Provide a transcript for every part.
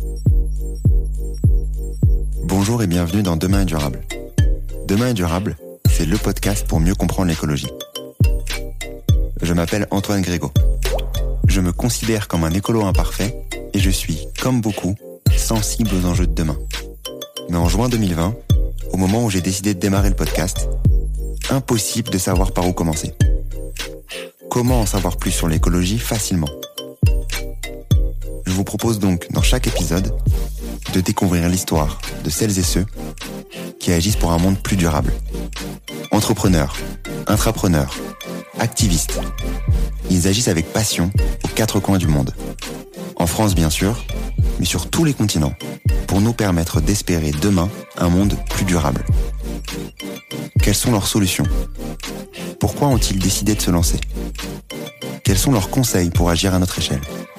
Bonjour et bienvenue dans Demain est durable. Demain est durable, c'est le podcast pour mieux comprendre l'écologie. Je m'appelle Antoine Grégo. Je me considère comme un écolo imparfait et je suis, comme beaucoup, sensible aux enjeux de demain. Mais en juin 2020, au moment où j'ai décidé de démarrer le podcast, impossible de savoir par où commencer. Comment en savoir plus sur l'écologie facilement ? Je vous propose donc, dans chaque épisode, de découvrir l'histoire de celles et ceux qui agissent pour un monde plus durable. Entrepreneurs, intrapreneurs, activistes. Ils agissent avec passion aux quatre coins du monde. En France bien sûr, mais sur tous les continents, pour nous permettre d'espérer demain un monde plus durable. Quelles sont leurs solutions ? Pourquoi ont-ils décidé de se lancer ? Quels sont leurs conseils pour agir à notre échelle ?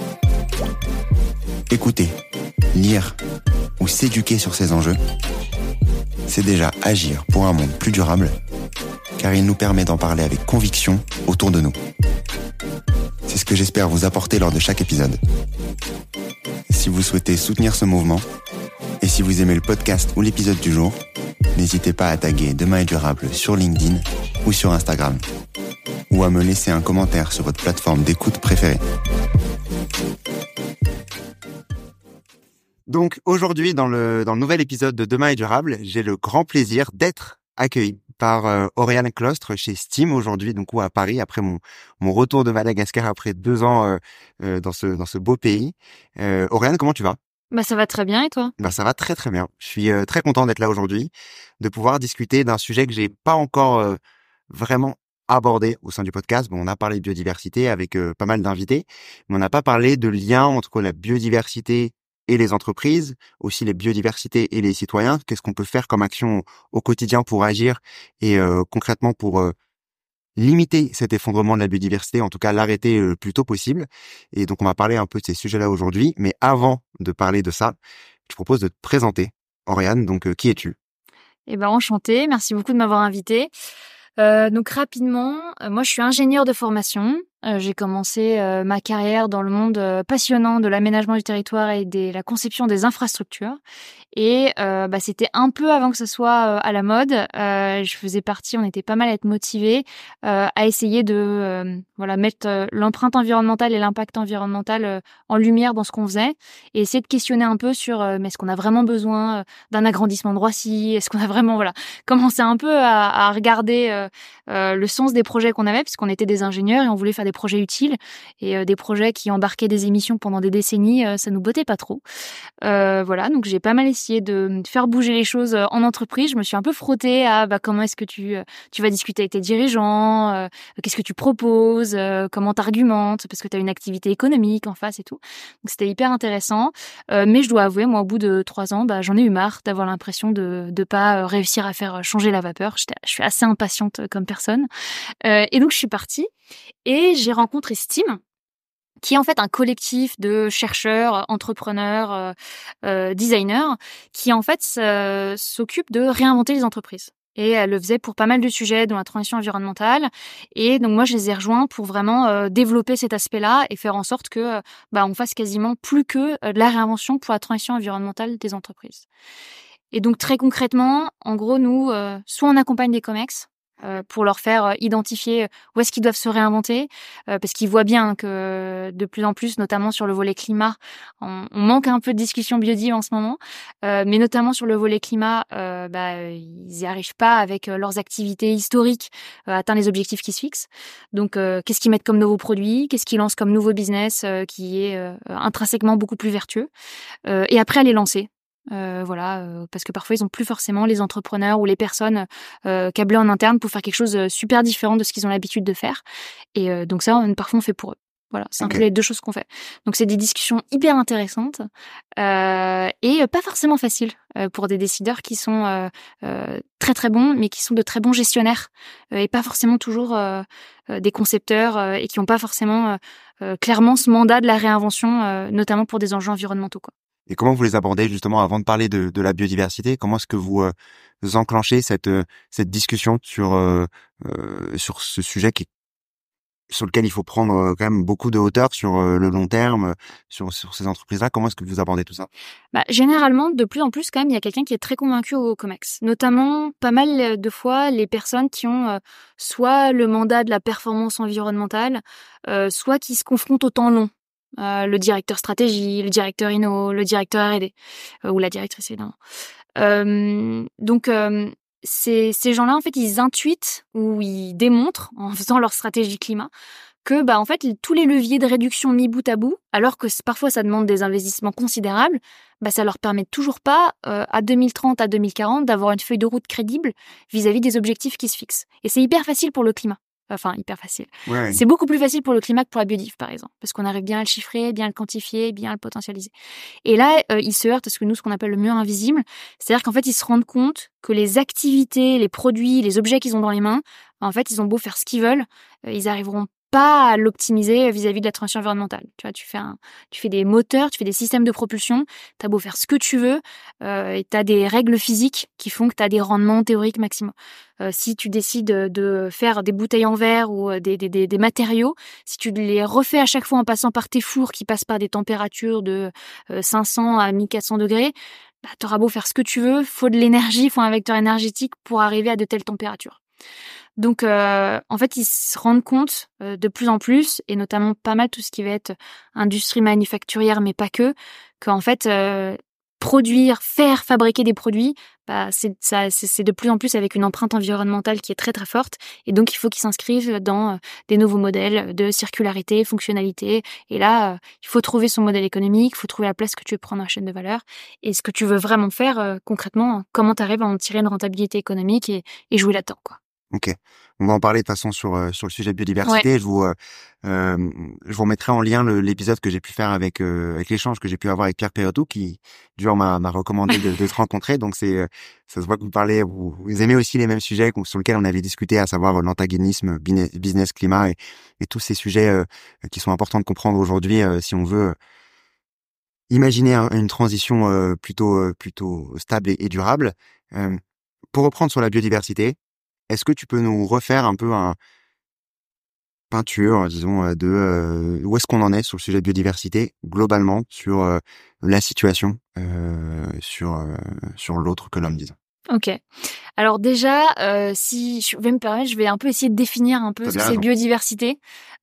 Écouter, lire ou s'éduquer sur ces enjeux, c'est déjà agir pour un monde plus durable, car il nous permet d'en parler avec conviction autour de nous. C'est ce que j'espère vous apporter lors de chaque épisode. Si vous souhaitez soutenir ce mouvement, et si vous aimez le podcast ou l'épisode du jour, n'hésitez pas à taguer Demain est durable sur LinkedIn ou sur Instagram, ou à me laisser un commentaire sur votre plateforme d'écoute préférée. Donc aujourd'hui, dans le nouvel épisode de Demain est durable, j'ai le grand plaisir d'être accueilli par Oriane Clostre chez Steam aujourd'hui, donc à Paris, après mon retour de Madagascar après 2 ans dans ce beau pays. Oriane, comment tu vas ? Ça va très bien, et toi ? Ça va très très bien. Je suis très content d'être là aujourd'hui, de pouvoir discuter d'un sujet que j'ai pas encore vraiment abordé au sein du podcast. Bon, on a parlé de biodiversité avec pas mal d'invités, mais on n'a pas parlé de lien entre la biodiversité et les entreprises, aussi les biodiversités et les citoyens. Qu'est-ce qu'on peut faire comme action au quotidien pour agir et concrètement pour limiter cet effondrement de la biodiversité, en tout cas l'arrêter le plus tôt possible. Et donc on va parler un peu de ces sujets-là aujourd'hui. Mais avant de parler de ça, je propose de te présenter. Oriane, donc qui es-tu ? Enchantée, merci beaucoup de m'avoir invitée. Donc rapidement, moi je suis ingénieure de formation. J'ai commencé ma carrière dans le monde passionnant de l'aménagement du territoire et de la conception des infrastructures. Et c'était un peu avant que ce soit à la mode. Je faisais partie, on était pas mal à être motivés à essayer de mettre l'empreinte environnementale et l'impact environnemental en lumière dans ce qu'on faisait et essayer de questionner un peu sur mais est-ce qu'on a vraiment besoin d'un agrandissement de Roissy ? Est-ce qu'on a vraiment commencé un peu à regarder le sens des projets qu'on avait, puisqu'on était des ingénieurs et on voulait faire des projets utiles et des projets qui embarquaient des émissions pendant des décennies, ça nous bottait pas trop. Donc j'ai pas mal essayé de faire bouger les choses en entreprise. Je me suis un peu frottée à comment est-ce que tu vas discuter avec tes dirigeants, qu'est-ce que tu proposes, comment t'argumentes, parce que tu as une activité économique en face et tout. Donc c'était hyper intéressant. Mais je dois avouer, moi, au bout de 3 ans, j'en ai eu marre d'avoir l'impression de pas réussir à faire changer la vapeur. Je suis assez impatiente comme personne. Et donc je suis partie et j'ai rencontré Steam, qui est en fait un collectif de chercheurs, entrepreneurs, designers, qui en fait s'occupe de réinventer les entreprises. Et elle le faisait pour pas mal de sujets, dont la transition environnementale. Et donc moi, je les ai rejoints pour vraiment développer cet aspect-là et faire en sorte que on fasse quasiment plus que de la réinvention pour la transition environnementale des entreprises. Et donc très concrètement, en gros, nous, soit on accompagne des comex pour leur faire identifier où est-ce qu'ils doivent se réinventer, parce qu'ils voient bien que de plus en plus, notamment sur le volet climat, on manque un peu de discussion biodi en ce moment, mais notamment sur le volet climat, ils n'y arrivent pas avec leurs activités historiques à atteindre les objectifs qui se fixent. Donc, qu'est-ce qu'ils mettent comme nouveaux produits, qu'est-ce qu'ils lancent comme nouveau business qui est intrinsèquement beaucoup plus vertueux, et après à les lancer. Parce que parfois ils ont plus forcément les entrepreneurs ou les personnes câblées en interne pour faire quelque chose de super différent de ce qu'ils ont l'habitude de faire. Et donc ça, parfois on fait pour eux. Voilà, c'est un peu les 2 choses qu'on fait. Donc c'est des discussions hyper intéressantes et pas forcément faciles pour des décideurs qui sont très très bons, mais qui sont de très bons gestionnaires et pas forcément toujours des concepteurs et qui n'ont pas forcément clairement ce mandat de la réinvention, notamment pour des enjeux environnementaux, quoi. Et comment vous les abordez justement avant de parler de la biodiversité ? Comment est-ce que vous enclenchez cette discussion sur ce sujet qui est sur lequel il faut prendre quand même beaucoup de hauteur sur le long terme, sur ces entreprises-là. Comment est-ce que vous abordez tout ça? Généralement, de plus en plus, quand même, il y a quelqu'un qui est très convaincu au COMEX. Notamment, pas mal de fois, les personnes qui ont soit le mandat de la performance environnementale, soit qui se confrontent au temps long. Le directeur stratégie, le directeur inno, le directeur R&D, ou la directrice, évidemment. Donc, ces gens-là, en fait, ils intuitent ou ils démontrent, en faisant leur stratégie climat, que en fait tous les leviers de réduction mis bout à bout, alors que parfois ça demande des investissements considérables, ça leur permet toujours pas à 2030, à 2040 d'avoir une feuille de route crédible vis-à-vis des objectifs qui se fixent. Et c'est hyper facile pour le climat. Enfin, hyper facile. Ouais. C'est beaucoup plus facile pour le climat que pour la biodive, par exemple, parce qu'on arrive bien à le chiffrer, bien à le quantifier, bien à le potentialiser. Et là, ils se heurtent à ce qu'on appelle le mur invisible, c'est-à-dire qu'en fait, ils se rendent compte que les activités, les produits, les objets qu'ils ont dans les mains, en fait, ils ont beau faire ce qu'ils veulent, ils arriveront pas à l'optimiser vis-à-vis de la transition environnementale. Tu vois, tu fais des moteurs, tu fais des systèmes de propulsion, t'as beau faire ce que tu veux, et t'as des règles physiques qui font que t'as des rendements théoriques maximaux. Si tu décides de faire des bouteilles en verre ou des matériaux, si tu les refais à chaque fois en passant par tes fours qui passent par des températures de 500 à 1400 degrés, t'auras beau faire ce que tu veux, faut de l'énergie, faut un vecteur énergétique pour arriver à de telles températures. Donc, en fait, ils se rendent compte de plus en plus, et notamment pas mal tout ce qui va être industrie manufacturière, mais pas que, qu'en fait, fabriquer des produits, c'est de plus en plus avec une empreinte environnementale qui est très très forte, et donc il faut qu'ils s'inscrivent dans des nouveaux modèles de circularité, fonctionnalité. Et là, il faut trouver son modèle économique, il faut trouver la place que tu veux prendre dans la chaîne de valeur, et ce que tu veux vraiment faire concrètement, comment tu arrives à en tirer une rentabilité économique et jouer là-dedans, quoi. Ok, on va en parler de toute façon sur le sujet biodiversité. Ouais. Je vous remettrai en lien l'épisode que j'ai pu faire avec l'échange que j'ai pu avoir avec Pierre Perrotou, qui du jour m'a recommandé de te rencontrer. Donc ça se voit que vous aimez aussi les mêmes sujets sur lesquels on avait discuté, à savoir l'antagonisme business climat et tous ces sujets qui sont importants de comprendre aujourd'hui si on veut imaginer une transition plutôt stable et durable. Pour reprendre sur la biodiversité, est-ce que tu peux nous refaire un peu une peinture, disons, de où est-ce qu'on en est sur le sujet de biodiversité globalement, sur la situation sur l'autre que l'homme, disons. Ok. Alors déjà, si je vais me permettre, je vais un peu essayer de définir un peu ce que c'est biodiversité.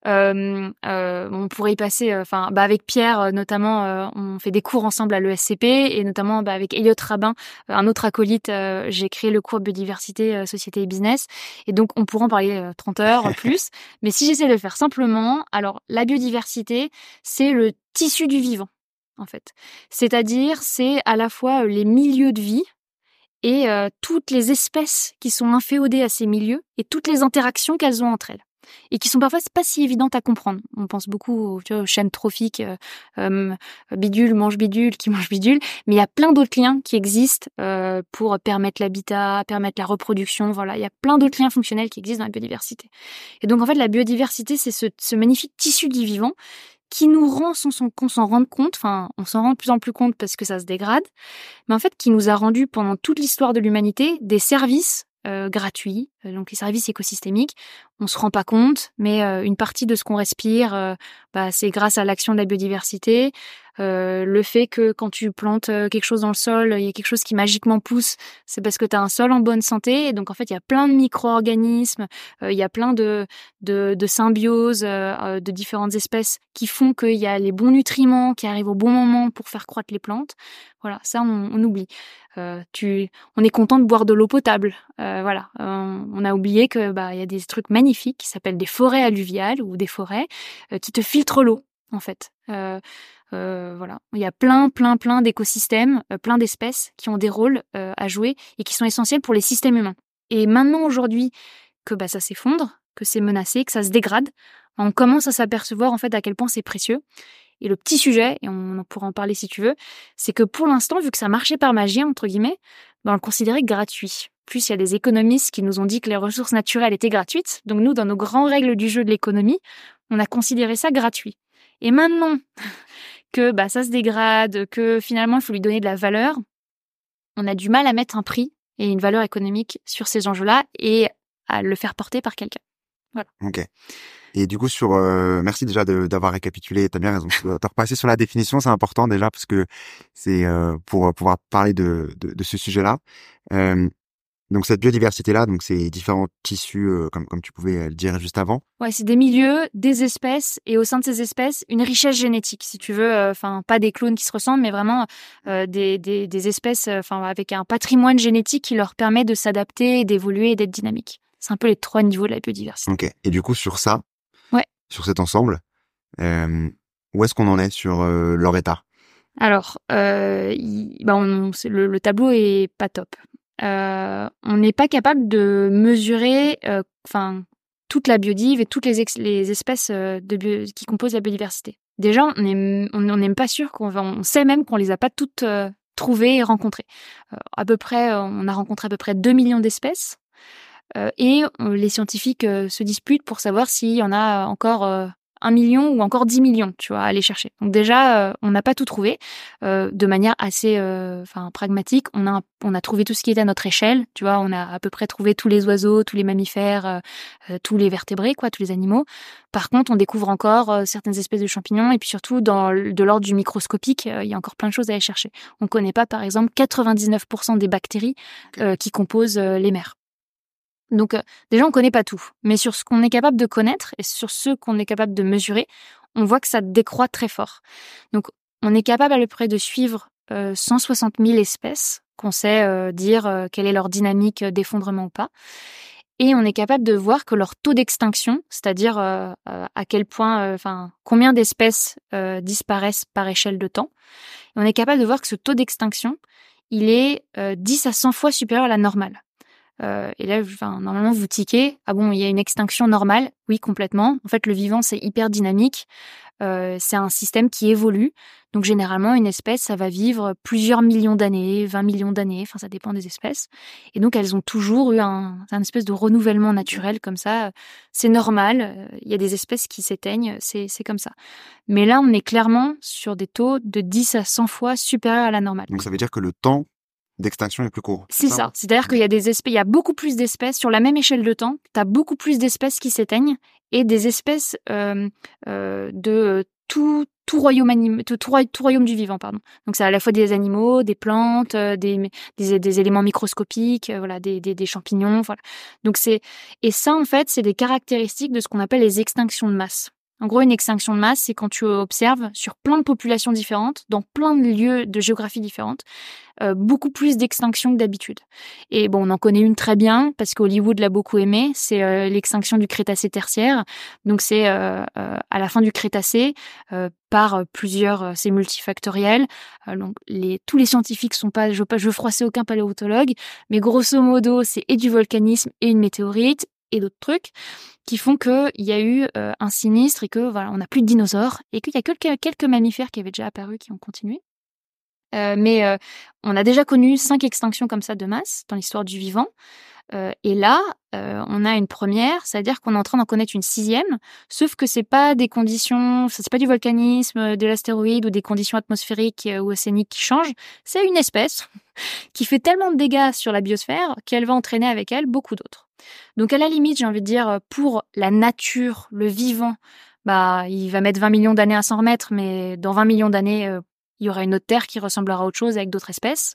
On pourrait y passer, avec Pierre notamment, on fait des cours ensemble à l'ESCP, et notamment avec Elliot Rabin, un autre acolyte, j'ai créé le cours biodiversité, société et business, et donc on pourra en parler 30 heures plus. Mais si j'essaie de le faire simplement, alors la biodiversité, c'est le tissu du vivant, en fait. C'est-à-dire, c'est à la fois les milieux de vie et toutes les espèces qui sont inféodées à ces milieux et toutes les interactions qu'elles ont entre elles, et qui sont parfois pas si évidentes à comprendre. On pense beaucoup aux chaînes trophiques, bidule mange bidule, qui mange bidule, mais il y a plein d'autres liens qui existent pour permettre l'habitat, permettre la reproduction. Voilà, il y a plein d'autres liens fonctionnels qui existent dans la biodiversité. Et donc en fait, la biodiversité, c'est ce magnifique tissu du vivant qui nous rend sans qu'on s'en rende compte, on s'en rend de plus en plus compte parce que ça se dégrade, mais en fait qui nous a rendu pendant toute l'histoire de l'humanité des services gratuits, donc les services écosystémiques. On se rend pas compte, mais une partie de ce qu'on respire, c'est grâce à l'action de la biodiversité. Le fait que quand tu plantes quelque chose dans le sol, il y a quelque chose qui magiquement pousse, c'est parce que tu as un sol en bonne santé. Et donc en fait, il y a plein de micro-organismes, il y a plein de symbioses de différentes espèces qui font qu'il y a les bons nutriments qui arrivent au bon moment pour faire croître les plantes. Voilà, ça on oublie. On est content de boire de l'eau potable. On a oublié que il y a des trucs magnifiques qui s'appellent des forêts alluviales ou des forêts qui te filtrent l'eau, en fait. Il y a plein d'écosystèmes, plein d'espèces qui ont des rôles à jouer et qui sont essentiels pour les systèmes humains. Et maintenant, aujourd'hui, que ça s'effondre, que c'est menacé, que ça se dégrade, on commence à s'apercevoir en fait à quel point c'est précieux. Et le petit sujet, et on pourra en parler si tu veux, c'est que pour l'instant, vu que ça marchait par magie, entre guillemets, on le considérait gratuit. Plus il y a des économistes qui nous ont dit que les ressources naturelles étaient gratuites. Donc nous, dans nos grandes règles du jeu de l'économie, on a considéré ça gratuit. Et maintenant que ça se dégrade, que finalement il faut lui donner de la valeur, on a du mal à mettre un prix et une valeur économique sur ces enjeux-là et à le faire porter par quelqu'un. Voilà. Ok. Et du coup, merci déjà d'avoir récapitulé. T'as bien raison. T'as repassé sur la définition, c'est important déjà parce que c'est pour pouvoir parler de ce sujet-là. Euh, donc cette biodiversité-là, donc ces différents tissus, comme tu pouvais le dire juste avant. Ouais, c'est des milieux, des espèces, et au sein de ces espèces, une richesse génétique, si tu veux. Enfin, pas des clones qui se ressemblent, mais vraiment des espèces, avec un patrimoine génétique qui leur permet de s'adapter, d'évoluer et d'être dynamique. C'est un peu les 3 niveaux de la biodiversité. Ok. Et du coup, sur ça, Ouais. sur cet ensemble, où est-ce qu'on en est sur leur état? Alors, le tableau est pas top. On n'est pas capable de mesurer, toute la biodive et toutes les espèces qui composent la biodiversité. Déjà, on n'est même pas sûr on sait même qu'on les a pas toutes trouvées et rencontrées. On a rencontré à peu près 2 millions d'espèces. Et les scientifiques se disputent pour savoir s'il y en a encore 1 million ou encore 10 millions, tu vois, à aller chercher. Donc déjà, on n'a pas tout trouvé. De manière assez pragmatique, on a trouvé tout ce qui était à notre échelle. Tu vois, on a à peu près trouvé tous les oiseaux, tous les mammifères, tous les vertébrés, quoi, tous les animaux. Par contre, on découvre encore certaines espèces de champignons et puis surtout de l'ordre du microscopique, il y a encore plein de choses à aller chercher. On ne connaît pas, par exemple, 99% des bactéries qui composent les mers. Donc déjà, on connaît pas tout, mais sur ce qu'on est capable de connaître et sur ce qu'on est capable de mesurer, on voit que ça décroît très fort. Donc on est capable à peu près de suivre 160 000 espèces, qu'on sait dire quelle est leur dynamique d'effondrement ou pas, et on est capable de voir que leur taux d'extinction, c'est-à-dire à quel point, combien d'espèces disparaissent par échelle de temps, et on est capable de voir que ce taux d'extinction, il est 10 à 100 fois supérieur à la normale. Et là, normalement, vous tiquez. Ah bon, il y a une extinction normale? Oui, complètement. En fait, le vivant, c'est hyper dynamique. C'est un système qui évolue. Donc, généralement, une espèce, ça va vivre plusieurs millions d'années, 20 millions d'années. Enfin, ça dépend des espèces. Et donc, elles ont toujours eu un espèce de renouvellement naturel comme ça. C'est normal. Il y a des espèces qui s'éteignent. C'est comme ça. Mais là, on est clairement sur des taux de 10 à 100 fois supérieurs à la normale. Donc ça veut dire que le temps d'extinction est plus court. C'est ça. C'est-à-dire qu'il y a il y a beaucoup plus d'espèces sur la même échelle de temps. Tu as beaucoup plus d'espèces qui s'éteignent et des espèces de tout royaume tout royaume du vivant, pardon. Donc c'est à la fois des animaux, des plantes, des éléments microscopiques, voilà, des champignons, voilà. Donc et ça en fait, c'est des caractéristiques de ce qu'on appelle les extinctions de masse. En gros, une extinction de masse, c'est quand tu observes sur plein de populations différentes, dans plein de lieux de géographie différentes, beaucoup plus d'extinctions que d'habitude. Et bon, on en connaît une très bien, parce qu'Hollywood l'a beaucoup aimé, c'est l'extinction du Crétacé tertiaire. Donc c'est à la fin du Crétacé, par plusieurs, c'est multifactoriel. Donc tous les scientifiques sont pas, je veux froisser aucun paléontologue, mais grosso modo, c'est et du volcanisme et une météorite, et d'autres trucs qui font qu'il y a eu un sinistre et que voilà, on n'a plus de dinosaures et qu'il y a quelques mammifères qui avaient déjà apparu qui ont continué. Mais on a déjà connu 5 extinctions comme ça de masse dans l'histoire du vivant. Et là, on a une première, c'est-à-dire qu'on est en train d'en connaître une 6e, sauf que c'est pas des conditions, c'est pas du volcanisme, de l'astéroïde ou des conditions atmosphériques ou océaniques qui changent. C'est une espèce qui fait tellement de dégâts sur la biosphère qu'elle va entraîner avec elle beaucoup d'autres. Donc à la limite, j'ai envie de dire, pour la nature, le vivant, il va mettre 20 millions d'années à s'en remettre, mais dans 20 millions d'années, il y aura une autre Terre qui ressemblera à autre chose avec d'autres espèces.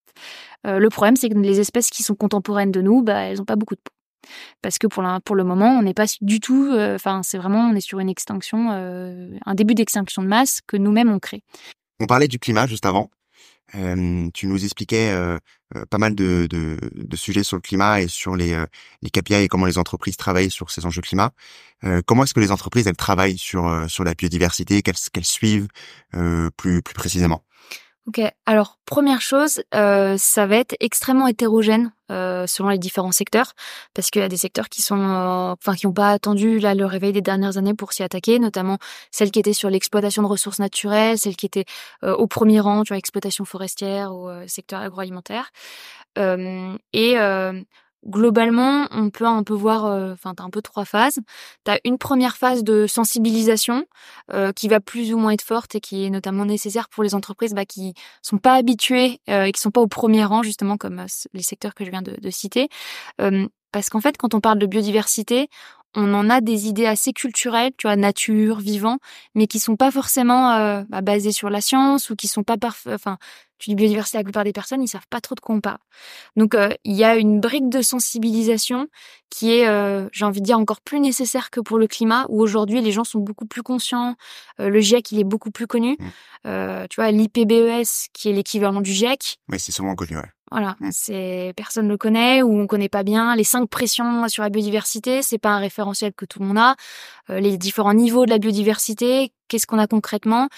Le problème, c'est que les espèces qui sont contemporaines de nous, elles n'ont pas beaucoup de peau. Parce que pour le moment, on n'est pas du tout... c'est vraiment, on est sur une extinction, un début d'extinction de masse que nous-mêmes on crée. On parlait du climat juste avant. Tu nous expliquais pas mal de sujets sur le climat et sur les KPI et comment les entreprises travaillent sur ces enjeux climat. Comment est-ce que les entreprises elles travaillent sur la biodiversité, qu'elles suivent plus précisément? Ok, alors première chose, ça va être extrêmement hétérogène selon les différents secteurs, parce qu'il y a des secteurs qui sont, qui n'ont pas attendu là le réveil des dernières années pour s'y attaquer, notamment celles qui étaient sur l'exploitation de ressources naturelles, celles qui étaient au premier rang, tu vois, exploitation forestière ou secteur agroalimentaire, globalement, on peut un peu voir, t'as un peu 3 phases. T'as une première phase de sensibilisation qui va plus ou moins être forte et qui est notamment nécessaire pour les entreprises qui sont pas habituées et qui sont pas au premier rang, justement, comme les secteurs que je viens de citer. Parce qu'en fait, quand on parle de biodiversité, on en a des idées assez culturelles, tu vois, nature, vivant, mais qui sont pas forcément basées sur la science ou qui sont pas enfin, tu dis biodiversité, la plupart des personnes, ils savent pas trop de quoi on parle. Donc, il y a une brique de sensibilisation qui est, j'ai envie de dire, encore plus nécessaire que pour le climat, où aujourd'hui, les gens sont beaucoup plus conscients. Le GIEC, il est beaucoup plus connu. Tu vois, l'IPBES, qui est l'équivalent du GIEC. Oui, c'est souvent connu, ouais. Voilà, personne le connaît ou on connaît pas bien. Les 5 pressions sur la biodiversité, c'est pas un référentiel que tout le monde a. Les différents niveaux de la biodiversité, qu'est-ce qu'on a concrètement?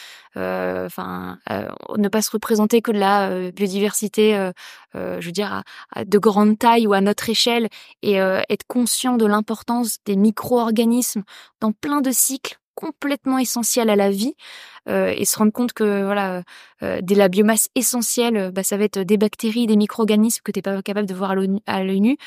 Ne pas se représenter que de la biodiversité, je veux dire à de grande taille ou à notre échelle, et être conscient de l'importance des micro-organismes dans plein de cycles complètement essentiels à la vie, et se rendre compte que voilà, de la biomasse essentielle, ça va être des bactéries, des micro-organismes que t'es pas capable de voir à l'œil nu.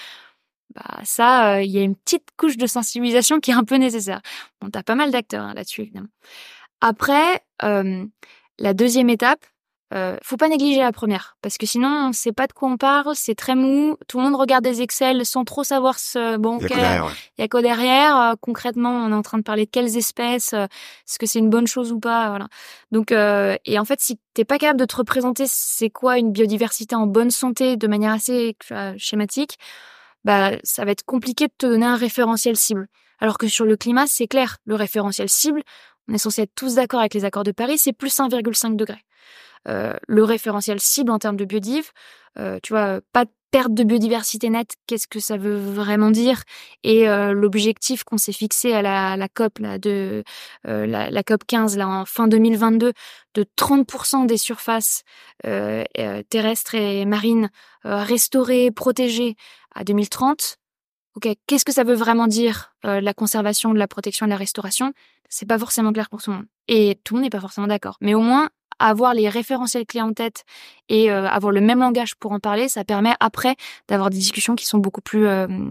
Ça, il y a une petite couche de sensibilisation qui est un peu nécessaire. Bon, t'as pas mal d'acteurs là-dessus, évidemment. Après, la deuxième étape, faut pas négliger la première, parce que sinon on sait pas de quoi on parle, c'est très mou, tout le monde regarde des Excel sans trop savoir Il y a quoi derrière. Concrètement, on est en train de parler de quelles espèces, est-ce que c'est une bonne chose ou pas, voilà. Donc, et en fait, si t'es pas capable de te représenter c'est quoi une biodiversité en bonne santé de manière assez schématique, ça va être compliqué de te donner un référentiel cible. Alors que sur le climat, c'est clair, le référentiel cible, on est censé être tous d'accord avec les accords de Paris, c'est plus 1,5 degrés. Le référentiel cible en termes de biodiv, tu vois, pas de perte de biodiversité nette, qu'est-ce que ça veut vraiment dire? Et l'objectif qu'on s'est fixé à la COP là, la COP 15 là, en fin 2022, de 30% des surfaces terrestres et marines restaurées, protégées à 2030. Ok, qu'est-ce que ça veut vraiment dire, la conservation, de la protection et de la restauration? C'est pas forcément clair pour tout le monde. Et tout le monde n'est pas forcément d'accord. Mais au moins, avoir les référentiels clés en tête et avoir le même langage pour en parler, ça permet après d'avoir des discussions qui sont beaucoup plus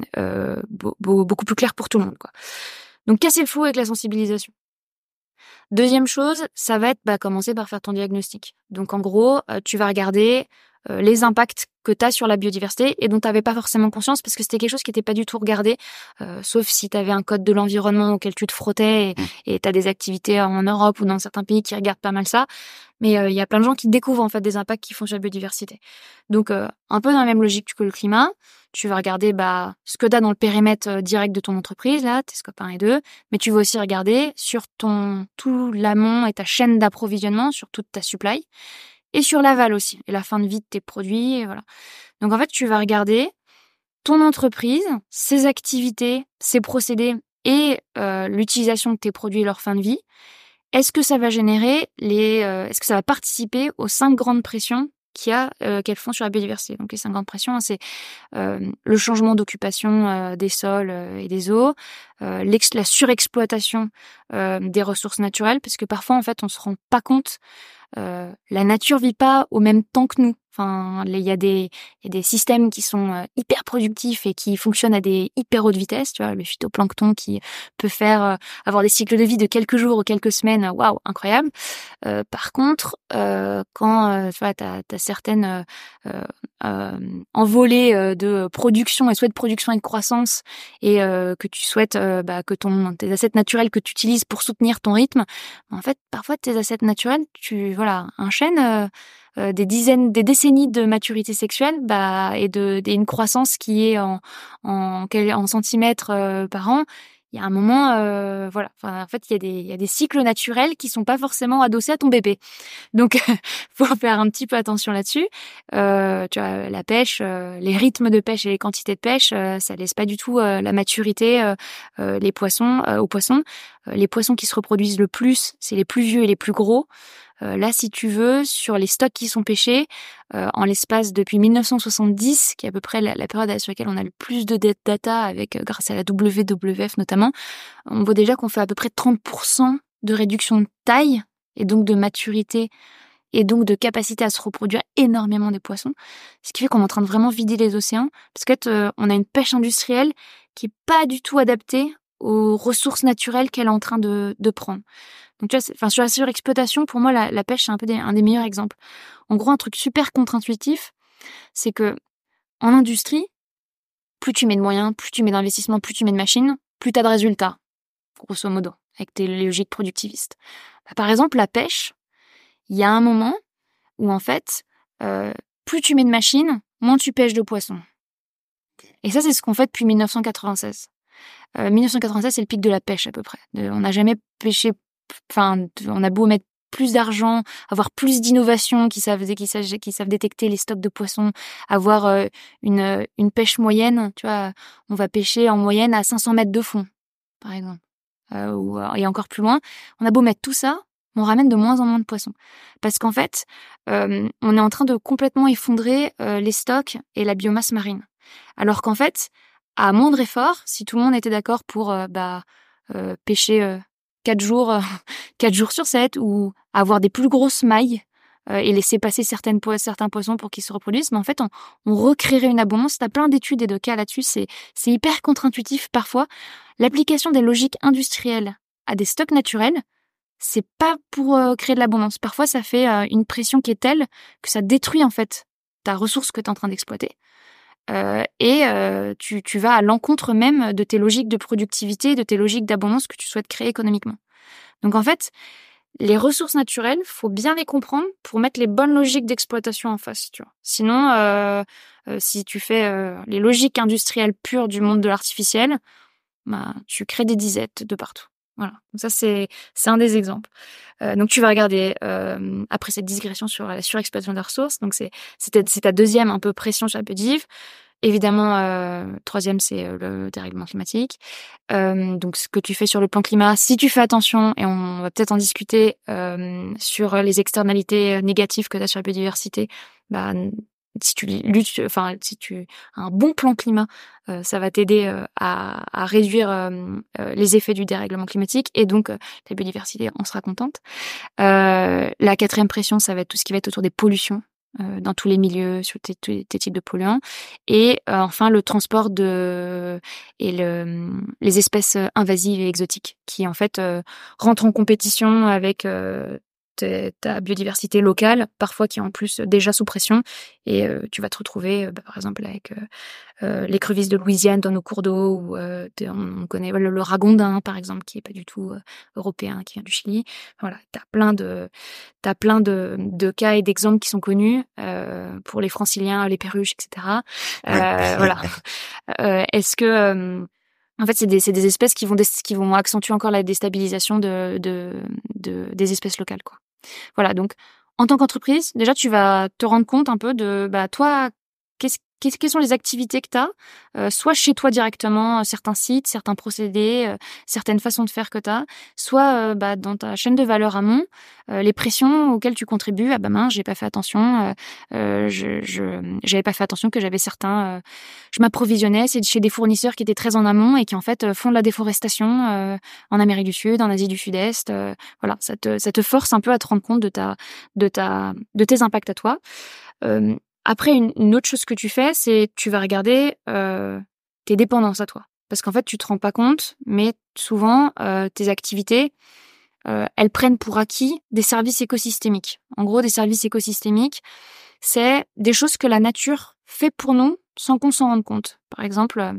claires pour tout le monde, quoi. Donc, casser le flou avec la sensibilisation. Deuxième chose, ça va être commencer par faire ton diagnostic. Donc, en gros, tu vas regarder les impacts que tu as sur la biodiversité et dont tu n'avais pas forcément conscience parce que c'était quelque chose qui n'était pas du tout regardé, sauf si tu avais un code de l'environnement auquel tu te frottais et tu as des activités en Europe ou dans certains pays qui regardent pas mal ça. Mais il y a plein de gens qui découvrent en fait des impacts qu'ils font sur la biodiversité. Donc, un peu dans la même logique que le climat, tu vas regarder ce que tu as dans le périmètre direct de ton entreprise, là, tes scopes 1 et 2, mais tu vas aussi regarder sur tout l'amont et ta chaîne d'approvisionnement, sur toute ta supply, et sur l'aval aussi, et la fin de vie de tes produits, et voilà. Donc en fait, tu vas regarder ton entreprise, ses activités, ses procédés et l'utilisation de tes produits et leur fin de vie. Est-ce que ça va est-ce que ça va participer aux 5 grandes pressions qu'elles font sur la biodiversité? Donc les 5 grandes pressions, c'est le changement d'occupation des sols et des eaux, la surexploitation des ressources naturelles, parce que parfois en fait on se rend pas compte. La nature vit pas au même temps que nous. Enfin, il y a des systèmes qui sont hyper productifs et qui fonctionnent à des hyper hautes vitesses. Tu vois, le phytoplancton qui peut faire avoir des cycles de vie de quelques jours ou quelques semaines. Waouh, incroyable. Par contre, quand tu vois, t'as certaines envolées de production et souhait de production et de croissance et que tu souhaites que tes assets naturels que tu utilises pour soutenir ton rythme, en fait, parfois tes assets naturels, enchaînent des décennies de maturité sexuelle, et une croissance qui est en centimètres par an. Il y a un moment, en fait, il y a des cycles naturels qui sont pas forcément adossés à ton bébé. Donc, faut faire un petit peu attention là-dessus. Tu vois, la pêche, les rythmes de pêche et les quantités de pêche, ça laisse pas du tout la maturité aux poissons. Les poissons qui se reproduisent le plus, c'est les plus vieux et les plus gros. Là, si tu veux, sur les stocks qui sont pêchés, en l'espace depuis 1970, qui est à peu près la période sur laquelle on a le plus de data grâce à la WWF notamment, on voit déjà qu'on fait à peu près 30% de réduction de taille et donc de maturité et donc de capacité à se reproduire énormément des poissons, ce qui fait qu'on est en train de vraiment vider les océans, parce qu'on a une pêche industrielle qui est pas du tout adaptée aux ressources naturelles qu'elle est en train de prendre. Donc tu vois, sur la surexploitation, pour moi, la pêche, c'est un peu un des meilleurs exemples. En gros, un truc super contre-intuitif, c'est que en industrie, plus tu mets de moyens, plus tu mets d'investissements, plus tu mets de machines, plus t'as de résultats, grosso modo, avec tes logiques productivistes. Par exemple, la pêche, il y a un moment où, en fait, plus tu mets de machines, moins tu pêches de poissons. Et ça, c'est ce qu'on fait depuis 1996. 1996, c'est le pic de la pêche, à peu près. On n'a jamais pêché... Enfin, on a beau mettre plus d'argent, avoir plus d'innovations qui savent détecter les stocks de poissons, avoir une pêche moyenne, tu vois, on va pêcher en moyenne à 500 mètres de fond, par exemple, et encore plus loin. On a beau mettre tout ça, on ramène de moins en moins de poissons. Parce qu'en fait, on est en train de complètement effondrer les stocks et la biomasse marine. Alors qu'en fait, à moindre effort, si tout le monde était d'accord pour pêcher 4 jours, 4 jours sur 7, ou avoir des plus grosses mailles et laisser passer certains poissons pour qu'ils se reproduisent, mais en fait, on recréerait une abondance. T'as plein d'études et de cas là-dessus, c'est hyper contre-intuitif parfois. L'application des logiques industrielles à des stocks naturels, c'est pas pour créer de l'abondance. Parfois, ça fait une pression qui est telle que ça détruit en fait ta ressource que tu es en train d'exploiter. Tu vas à l'encontre même de tes logiques de productivité, de tes logiques d'abondance que tu souhaites créer économiquement. Donc en fait, les ressources naturelles, faut bien les comprendre pour mettre les bonnes logiques d'exploitation en face, tu vois. Sinon, si tu fais les logiques industrielles pures du monde de l'artificiel, bah, tu crées des disettes de partout. Voilà. Donc ça, c'est un des exemples. Donc tu vas regarder après cette digression sur la surexploitation des ressources. Donc c'est ta deuxième un peu pression sur la biodive. Évidemment, troisième, c'est le dérèglement climatique. Donc ce que tu fais sur le plan climat, si tu fais attention, et on va peut-être en discuter sur les externalités négatives que tu as sur la biodiversité, bah, si tu as un bon plan climat, ça va t'aider à réduire les effets du dérèglement climatique, et donc la biodiversité en sera contente. La quatrième pression, ça va être tout ce qui va être autour des pollutions dans tous les milieux, sur tes types de polluants. Et enfin, le transport les espèces invasives et exotiques qui, en fait, rentrent en compétition avec ta biodiversité locale, parfois qui est en plus déjà sous pression. Et tu vas te retrouver, par exemple, avec l'écrevisse de Louisiane dans nos cours d'eau, ou on connaît le ragondin, par exemple, qui est pas du tout européen, qui vient du Chili. Voilà, t'as plein de cas et d'exemples qui sont connus pour les franciliens, les perruches, etc. Voilà. Est-ce que en fait, c'est des espèces qui vont accentuer encore la déstabilisation des espèces locales, quoi. Voilà, donc en tant qu'entreprise, déjà tu vas te rendre compte un peu de toi, quelles sont les activités que tu as, soit chez toi directement, certains sites, certains procédés, certaines façons de faire que tu as, soit dans ta chaîne de valeur amont, les pressions auxquelles tu contribues. Ah bah mince, j'ai pas fait attention, j'avais pas fait attention que j'avais certains... je m'approvisionnais chez des fournisseurs qui étaient très en amont et qui en fait font de la déforestation en Amérique du Sud, en Asie du Sud-Est. Voilà, ça te force un peu à te rendre compte de tes impacts à toi. Après, une autre chose que tu fais, c'est tu vas regarder tes dépendances à toi. Parce qu'en fait, tu te rends pas compte, mais souvent, tes activités, elles prennent pour acquis des services écosystémiques. En gros, des services écosystémiques, c'est des choses que la nature fait pour nous sans qu'on s'en rende compte. Par exemple,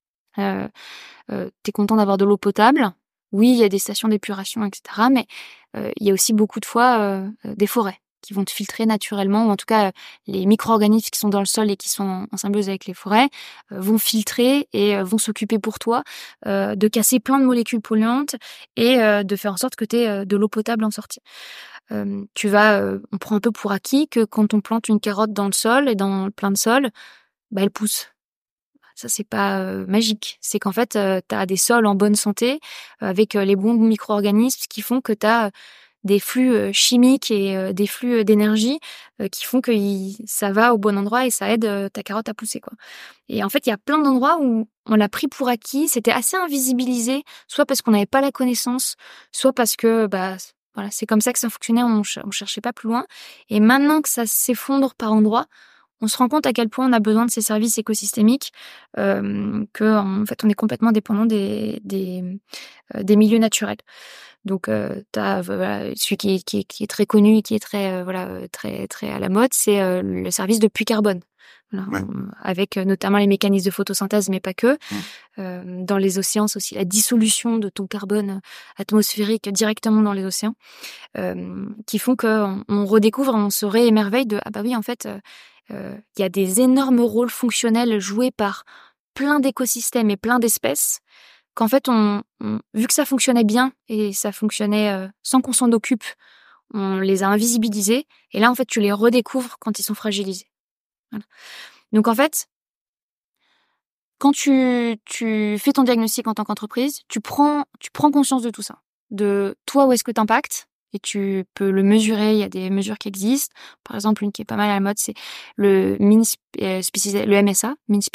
t'es content d'avoir de l'eau potable. Oui, il y a des stations d'épuration, etc. Mais il y a aussi beaucoup de fois des forêts qui vont te filtrer naturellement, ou en tout cas les micro-organismes qui sont dans le sol et qui sont en symbiose avec les forêts vont filtrer et vont s'occuper pour toi de casser plein de molécules polluantes et de faire en sorte que tu aies de l'eau potable en sortie. On prend un peu pour acquis que quand on plante une carotte dans le sol et dans plein de sol, elle pousse. Ça, c'est pas magique. C'est qu'en fait, tu as des sols en bonne santé avec les bons micro-organismes qui font que tu as des flux chimiques et des flux d'énergie qui font que ça va au bon endroit et ça aide ta carotte à pousser, quoi. Et en fait, il y a plein d'endroits où on l'a pris pour acquis, c'était assez invisibilisé, soit parce qu'on n'avait pas la connaissance, soit parce que voilà, c'est comme ça que ça fonctionnait, on cherchait pas plus loin. Et maintenant que ça s'effondre par endroits, on se rend compte à quel point on a besoin de ces services écosystémiques, que en fait on est complètement dépendant des milieux naturels. Donc t'as celui qui est très connu et qui est très très très à la mode, c'est le service de puits carbone. Voilà, Ouais. avec notamment les mécanismes de photosynthèse, mais pas que. Dans les océans, c'est aussi la dissolution de ton carbone atmosphérique directement dans les océans, qui font qu'on redécouvre, on se réémerveille de ah bah oui, en fait, il y a des énormes rôles fonctionnels joués par plein d'écosystèmes et plein d'espèces, qu'en fait, vu que ça fonctionnait bien et ça fonctionnait sans qu'on s'en occupe, on les a invisibilisés, et là, en fait, tu les redécouvres quand ils sont fragilisés. Voilà. Donc, en fait, quand tu fais ton diagnostic en tant qu'entreprise, tu prends conscience de tout ça. De toi, où est-ce que tu impactes, et tu peux le mesurer. Il y a des mesures qui existent. Par exemple, une qui est pas mal à la mode, c'est le le MSA,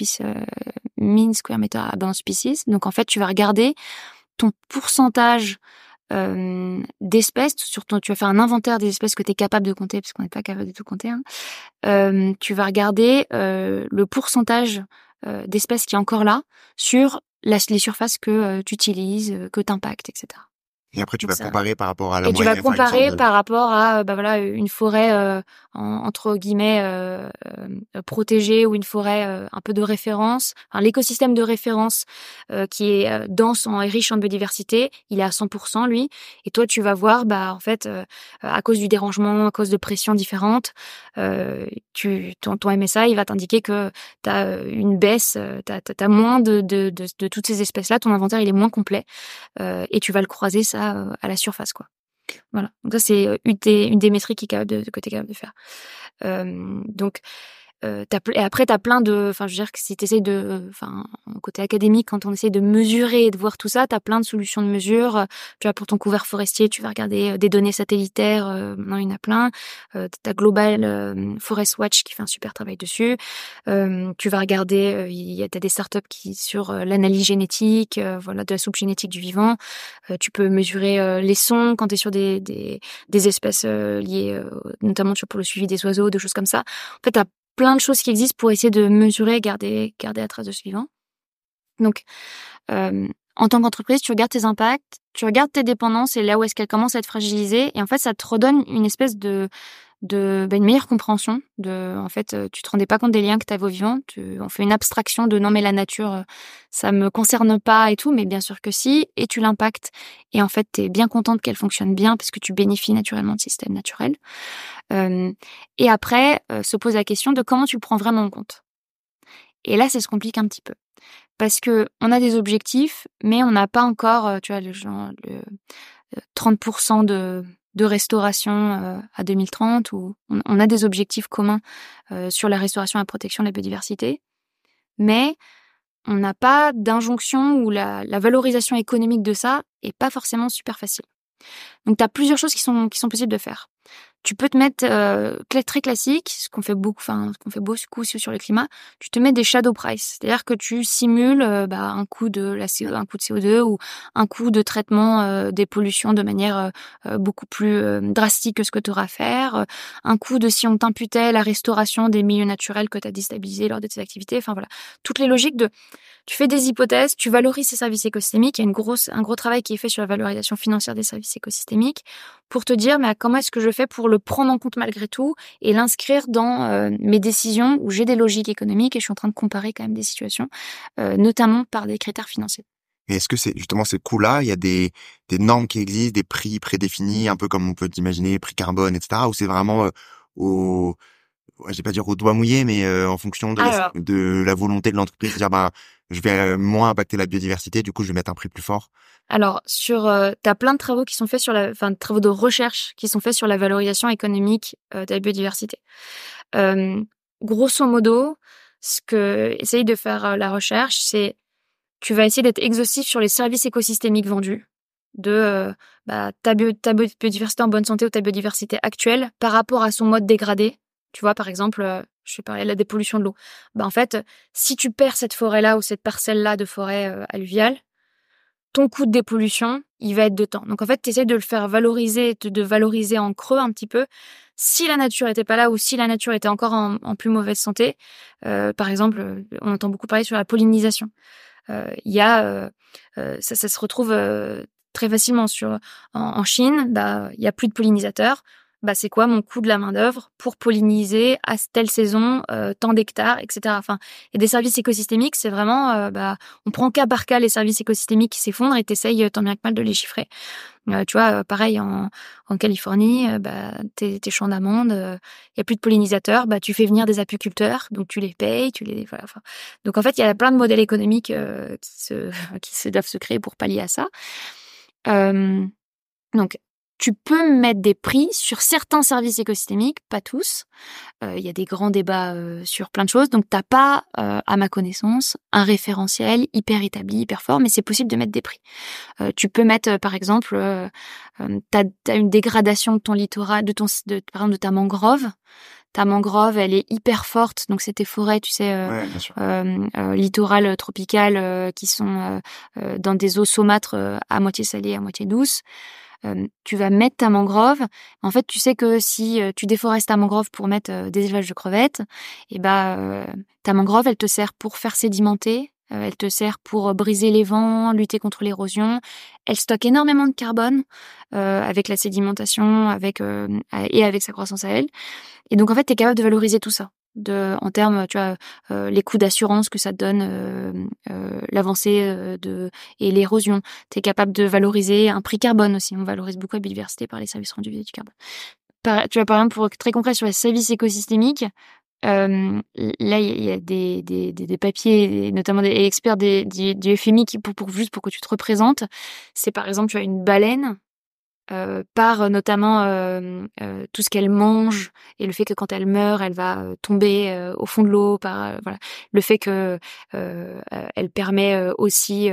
Mean Square Meter Abundance Species. Donc, en fait, tu vas regarder ton pourcentage d'espèces. Tu vas faire un inventaire des espèces que tu es capable de compter, parce qu'on n'est pas capable de tout compter. Tu vas regarder le pourcentage d'espèces qui est encore là sur les surfaces que tu utilises, que tu impactes, etc. Et après, tu Donc vas comparer par rapport à la et tu vas moyenne. Enfin, il me comparer semble. par rapport à une forêt entre guillemets protégée, ou une forêt un peu de référence. Enfin, l'écosystème de référence qui est dense et riche en biodiversité, il est à 100% lui. Et toi, tu vas voir, en fait, à cause du dérangement, à cause de pressions différentes, ton MSA, il va t'indiquer que tu as une baisse, t'as moins de toutes ces espèces-là. Ton inventaire, il est moins complet. Et tu vas le croiser ça à la surface, quoi. Voilà. Donc ça, c'est une des métriques que tu es capable de faire. Donc, et après, tu as plein de... Enfin, je veux dire que si tu essayes de... Enfin, côté académique, quand on essaye de mesurer et de voir tout ça, tu as plein de solutions de mesure. Tu vois, pour ton couvert forestier, tu vas regarder des données satellitaires. Maintenant, il y en a plein. Tu as Global Forest Watch qui fait un super travail dessus. Tu vas regarder... t'as des startups sur l'analyse génétique, voilà, de la soupe génétique du vivant. Tu peux mesurer les sons quand tu es sur des espèces liées, notamment pour le suivi des oiseaux, des choses comme ça. En fait, tu as plein de choses qui existent pour essayer de mesurer et garder la trace de ce vivant. Donc, en tant qu'entreprise, tu regardes tes impacts, tu regardes tes dépendances et là où est-ce qu'elles commencent à être fragilisées. Et en fait, ça te redonne une espèce une meilleure compréhension. En fait, tu te rendais pas compte des liens que tu avais au vivant. On fait une abstraction de non, mais la nature, ça me concerne pas et tout, mais bien sûr que si. Et tu l'impactes. Et en fait, tu es bien contente qu'elle fonctionne bien parce que tu bénéficies naturellement de système naturel. Et après, se pose la question de comment tu le prends vraiment en compte. Et là, ça se complique un petit peu. Parce que on a des objectifs, mais on n'a pas encore, tu vois, le 30% de restauration à 2030, ou on a des objectifs communs sur la restauration et la protection de la biodiversité, mais on n'a pas d'injonction où la valorisation économique de ça est pas forcément super facile. Donc, tu as plusieurs choses qui sont possibles de faire. Tu peux te mettre très classique, ce qu'on fait beaucoup sur le climat. Tu te mets des shadow price, c'est-à-dire que tu simules un coût de CO2 ou un coût de traitement des pollutions de manière beaucoup plus drastique que ce que tu auras à faire, un coût de si on t'imputait la restauration des milieux naturels que tu as déstabilisés lors de tes activités. Enfin voilà, toutes les logiques de tu fais des hypothèses, tu valorises ces services écosystémiques. Il y a un gros travail qui est fait sur la valorisation financière des services écosystémiques pour te dire comment est-ce que je fais pour le prendre en compte malgré tout et l'inscrire dans mes décisions où j'ai des logiques économiques et je suis en train de comparer quand même des situations, notamment par des critères financiers. Et est-ce que c'est justement ces coûts-là, il y a des normes qui existent, des prix prédéfinis, un peu comme on peut imaginer, prix carbone, etc., ou c'est vraiment je vais pas dire au doigt mouillé, mais en fonction de la volonté de l'entreprise de dire je vais moins impacter la biodiversité, du coup je vais mettre un prix plus fort. Alors t'as plein de travaux qui sont faits travaux de recherche qui sont faits sur la valorisation économique de la biodiversité. Grosso modo, ce que essaye de faire la recherche, c'est tu vas essayer d'être exhaustif sur les services écosystémiques vendus, de ta biodiversité en bonne santé ou ta biodiversité actuelle par rapport à son mode dégradé. Tu vois, par exemple, je vais parler de la dépollution de l'eau. En fait, si tu perds cette forêt-là ou cette parcelle-là de forêt alluviale, ton coût de dépollution, il va être de temps. Donc, en fait, tu essaies de le faire valoriser, de valoriser en creux un petit peu. Si la nature était pas là ou si la nature était encore en plus mauvaise santé, par exemple, on entend beaucoup parler sur la pollinisation. Ça se retrouve très facilement en Chine. Il y a plus de pollinisateurs. c'est quoi mon coût de la main-d'œuvre pour polliniser à telle saison, tant d'hectares, etc. Enfin, et des services écosystémiques, c'est vraiment, on prend cas par cas les services écosystémiques qui s'effondrent et t'essayes tant bien que mal de les chiffrer. Tu vois, pareil en Californie, tes champs d'amandes, il y a plus de pollinisateurs, tu fais venir des apiculteurs, donc tu les payes, voilà. Enfin, donc en fait, il y a plein de modèles économiques qui doivent se créer pour pallier à ça. Donc tu peux mettre des prix sur certains services écosystémiques, pas tous. Il y a des grands débats sur plein de choses. Donc, t'as pas, à ma connaissance, un référentiel hyper établi, hyper fort, mais c'est possible de mettre des prix. Tu peux mettre, par exemple, t'as une dégradation de ton littoral, par exemple, de ta mangrove. Ta mangrove, elle est hyper forte, donc c'est tes forêts, tu sais, Ouais, bien sûr. littorales tropicales qui sont dans des eaux saumâtres à moitié salées, à moitié douces. Tu vas mettre ta mangrove. En fait, tu sais que si tu déforestes ta mangrove pour mettre des élevages de crevettes, ta mangrove, elle te sert pour faire sédimenter, elle te sert pour briser les vents, lutter contre l'érosion. Elle stocke énormément de carbone avec la sédimentation, et avec sa croissance à elle. Et donc, en fait, tu es capable de valoriser tout ça. En termes, tu vois, les coûts d'assurance que ça te donne, l'avancée et l'érosion. Tu es capable de valoriser un prix carbone aussi. On valorise beaucoup la biodiversité par les services rendus du carbone. Tu vois, par exemple, pour être très concret sur les services écosystémiques, là, il y a des papiers, notamment des experts du FMI juste pour que tu te représentes. C'est par exemple, tu as une baleine par notamment tout ce qu'elle mange et le fait que quand elle meurt, elle va tomber au fond de l'eau voilà, le fait que elle permet aussi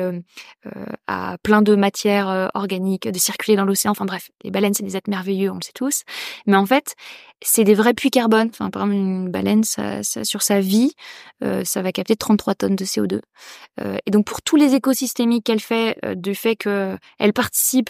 à plein de matières organiques de circuler dans l'océan. Enfin bref, les baleines c'est des êtres merveilleux, on le sait tous. Mais en fait, c'est des vrais puits carbone. Enfin par exemple une baleine, ça sur sa vie, ça va capter 33 tonnes de CO2. Et donc pour tous les écosystémiques qu'elle fait, du fait que elle participe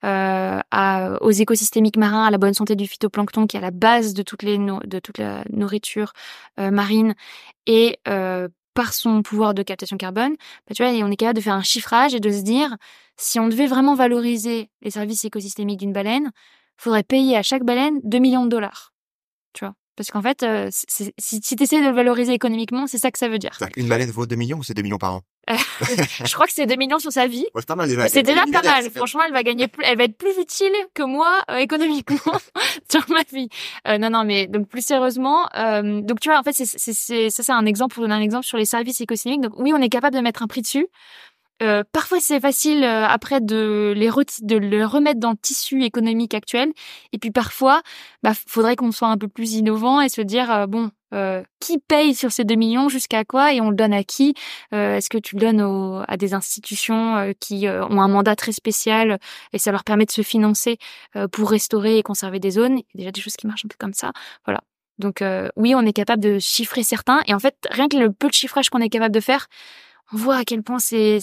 aux écosystémiques marins, à la bonne santé du phytoplancton qui est à la base de toute la nourriture marine et par son pouvoir de captation carbone, tu vois, et on est capable de faire un chiffrage et de se dire si on devait vraiment valoriser les services écosystémiques d'une baleine, faudrait payer à chaque baleine 2 millions de dollars. Tu vois. Parce qu'en fait, si tu essaies de le valoriser économiquement, c'est ça que ça veut dire. Une baleine vaut 2 millions ou c'est 2 millions par an? Je crois que c'est 2 millions sur sa vie. Ouais, c'est pas mal déjà. C'est déjà pas mal. Franchement, elle va être plus utile que moi économiquement sur ma vie. Non, mais donc plus sérieusement, donc tu vois, en fait, c'est un exemple pour donner un exemple sur les services économiques. Donc oui, on est capable de mettre un prix dessus. Parfois, c'est facile après de le remettre dans le tissu économique actuel. Et puis parfois, faudrait qu'on soit un peu plus innovant et se dire qui paye sur ces 2 millions, jusqu'à quoi, et on le donne à qui? Est-ce que tu le donnes à des institutions qui ont un mandat très spécial et ça leur permet de se financer pour restaurer et conserver des zones? Il y a déjà des choses qui marchent un peu comme ça. Voilà. Donc oui, on est capable de chiffrer certains. Et en fait, rien que le peu de chiffrage qu'on est capable de faire, on voit à quel point c'est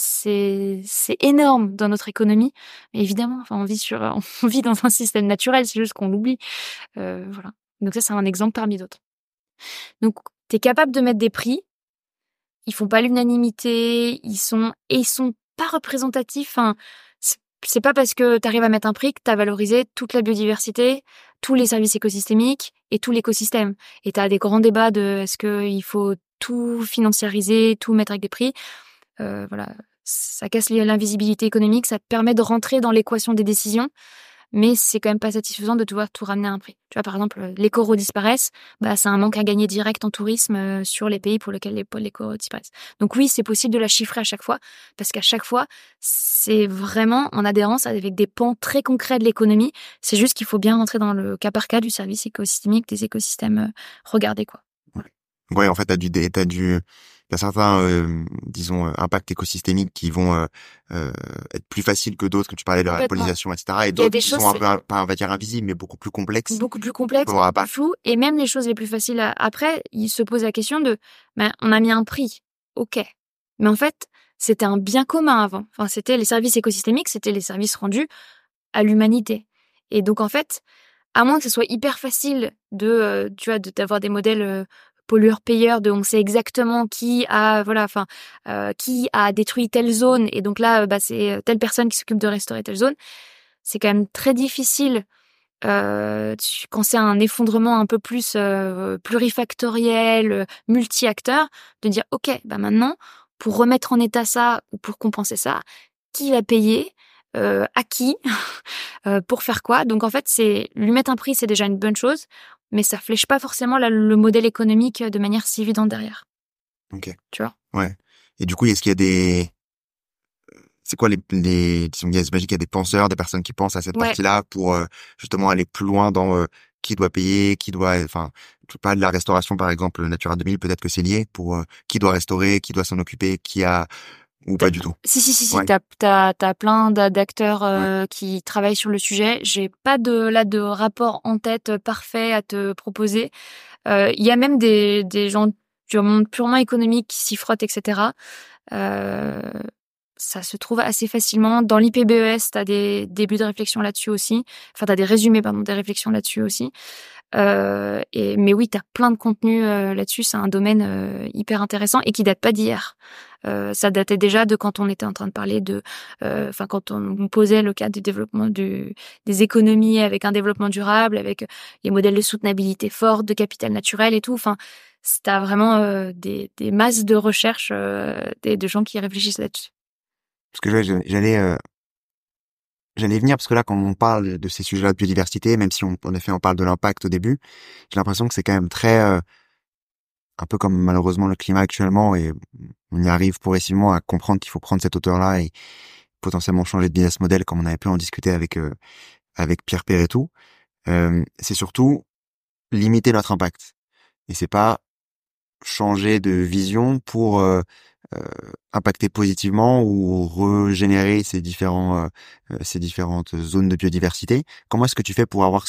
énorme dans notre économie. Mais évidemment, enfin, on vit dans un système naturel, c'est juste qu'on l'oublie. Voilà. Donc ça, c'est un exemple parmi d'autres. Donc, t'es capable de mettre des prix. Ils font pas l'unanimité. Ils sont pas représentatifs. Enfin, c'est pas parce que t'arrives à mettre un prix que t'as valorisé toute la biodiversité, tous les services écosystémiques et tout l'écosystème. Et t'as des grands débats de est-ce qu'il faut tout financiariser, tout mettre avec des prix. Voilà, ça casse l'invisibilité économique, ça te permet de rentrer dans l'équation des décisions, mais c'est quand même pas satisfaisant de devoir tout ramener à un prix. Tu vois, par exemple, les coraux disparaissent, c'est un manque à gagner direct en tourisme sur les pays pour lesquels les coraux disparaissent. Donc oui, c'est possible de la chiffrer à chaque fois, parce qu'à chaque fois, c'est vraiment en adhérence avec des pans très concrets de l'économie. C'est juste qu'il faut bien rentrer dans le cas par cas du service écosystémique, des écosystèmes regardés, quoi. Ouais, en fait, t'as certains, disons, impacts écosystémiques qui vont être plus faciles que d'autres, que tu parlais de la pollinisation, etc. Et d'autres qui sont un peu, pas, on va dire, invisibles, mais beaucoup plus complexes. Beaucoup plus complexes, plus flous. Et même les choses les plus faciles après, il se pose la question de, on a mis un prix. OK. Mais en fait, c'était un bien commun avant. Enfin, c'était les services écosystémiques, c'était les services rendus à l'humanité. Et donc, en fait, à moins que ce soit hyper facile d'avoir des modèles pollueur-payeur, on sait exactement qui a détruit telle zone, et donc là, c'est telle personne qui s'occupe de restaurer telle zone. C'est quand même très difficile quand c'est un effondrement un peu plus plurifactoriel, multi-acteurs, de dire ok, bah maintenant pour remettre en état ça ou pour compenser ça, qui va payer, à qui, pour faire quoi. Donc en fait, c'est lui mettre un prix, c'est déjà une bonne chose, mais ça flèche pas forcément le modèle économique de manière si évidente derrière. Ok. Tu vois. Ouais. Et du coup, est-ce qu'il y a c'est quoi j'imagine qu'il y a des penseurs, des personnes qui pensent à cette Ouais. partie-là pour justement aller plus loin dans qui doit payer, enfin, je parle de la restauration par exemple, Natura 2000, peut-être que c'est lié pour qui doit restaurer, qui doit s'en occuper, ou pas du tout. Si, Ouais. t'as plein d'acteurs Ouais. qui travaillent sur le sujet. J'ai pas de rapport en tête parfait à te proposer. Il y a même des gens du monde purement économique qui s'y frottent, etc. Ça se trouve assez facilement. Dans l'IPBES, t'as des débuts de réflexion là-dessus aussi. Enfin, t'as des résumés, pardon, des réflexions là-dessus aussi. Mais oui, t'as plein de contenus là-dessus. C'est un domaine hyper intéressant et qui date pas d'hier. Ça datait déjà de quand on était en train de parler quand on posait le cadre du développement des économies avec un développement durable, avec les modèles de soutenabilité forte, de capital naturel et tout. Enfin, t'as vraiment des masses de recherches, de gens qui réfléchissent là-dessus. Parce que j'allais venir parce que là, quand on parle de ces sujets-là de biodiversité, même si en effet on parle de l'impact au début, j'ai l'impression que c'est quand même très un peu comme malheureusement le climat actuellement, et on y arrive progressivement à comprendre qu'il faut prendre cette hauteur-là et potentiellement changer de business model, comme on avait pu en discuter avec Pierre Perretou. C'est surtout limiter notre impact, et c'est pas changer de vision pour impacter positivement ou régénérer ces différentes zones de biodiversité. Comment est-ce que tu fais pour avoir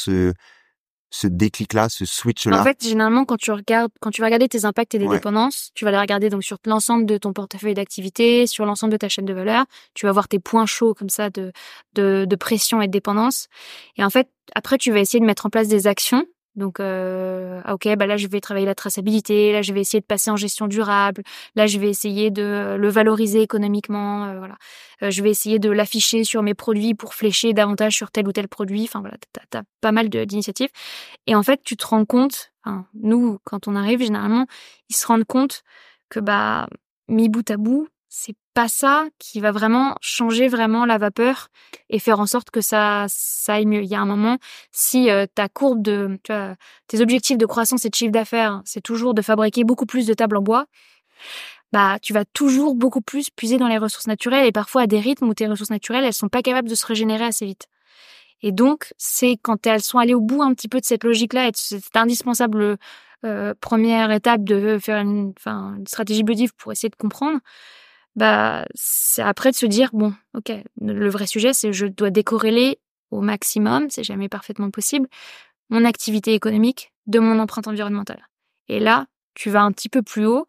ce déclic-là, ce En switch-là? fait, généralement, quand tu vas regarder tes impacts et tes Ouais. dépendances, tu vas les regarder donc sur l'ensemble de ton portefeuille d'activité, sur l'ensemble de ta chaîne de valeur. Tu vas voir tes points chauds comme ça de pression et de dépendance. Et en fait, après, tu vas essayer de mettre en place des actions. Donc, ok, bah là, je vais travailler la traçabilité. Là, je vais essayer de passer en gestion durable. Là, je vais essayer de le valoriser économiquement. Voilà. Je vais essayer de l'afficher sur mes produits pour flécher davantage sur tel ou tel produit. Enfin, voilà, t'as pas mal d'initiatives. Et en fait, tu te rends compte, enfin, nous, quand on arrive, généralement, ils se rendent compte que, bah, mis bout à bout, c'est pas ça qui va vraiment changer vraiment la vapeur et faire en sorte que ça aille mieux. Il y a un moment, si ta courbe tu vois, tes objectifs de croissance et de chiffre d'affaires, c'est toujours de fabriquer beaucoup plus de tables en bois, bah, tu vas toujours beaucoup plus puiser dans les ressources naturelles et parfois à des rythmes où tes ressources naturelles, elles sont pas capables de se régénérer assez vite. Et donc, c'est quand elles sont allées au bout un petit peu de cette logique-là et de cette indispensable première étape de faire une stratégie biodiv pour essayer de comprendre, bah, c'est après de se dire, bon, ok, le vrai sujet, c'est je dois décorréler au maximum, c'est jamais parfaitement possible, mon activité économique de mon empreinte environnementale. Et là, tu vas un petit peu plus haut.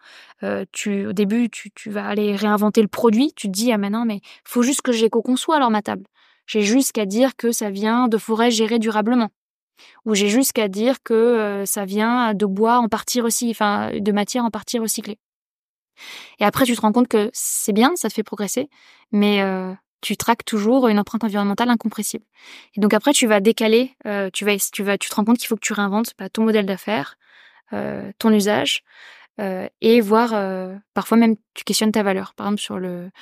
Au début, tu vas aller réinventer le produit. Tu te dis, ah mais non, mais faut juste que j'éco-conçois alors ma table. J'ai juste qu'à dire que ça vient de forêts gérées durablement. Ou j'ai juste qu'à dire que ça vient de bois en partie recyclé, enfin de matière en partie recyclée. Et après, tu te rends compte que c'est bien, ça te fait progresser, mais tu traques toujours une empreinte environnementale incompressible. Et donc après, tu vas décaler, tu te rends compte qu'il faut que tu réinventes ton modèle d'affaires, ton usage, et voir, parfois même, tu questionnes ta valeur. Par exemple, sur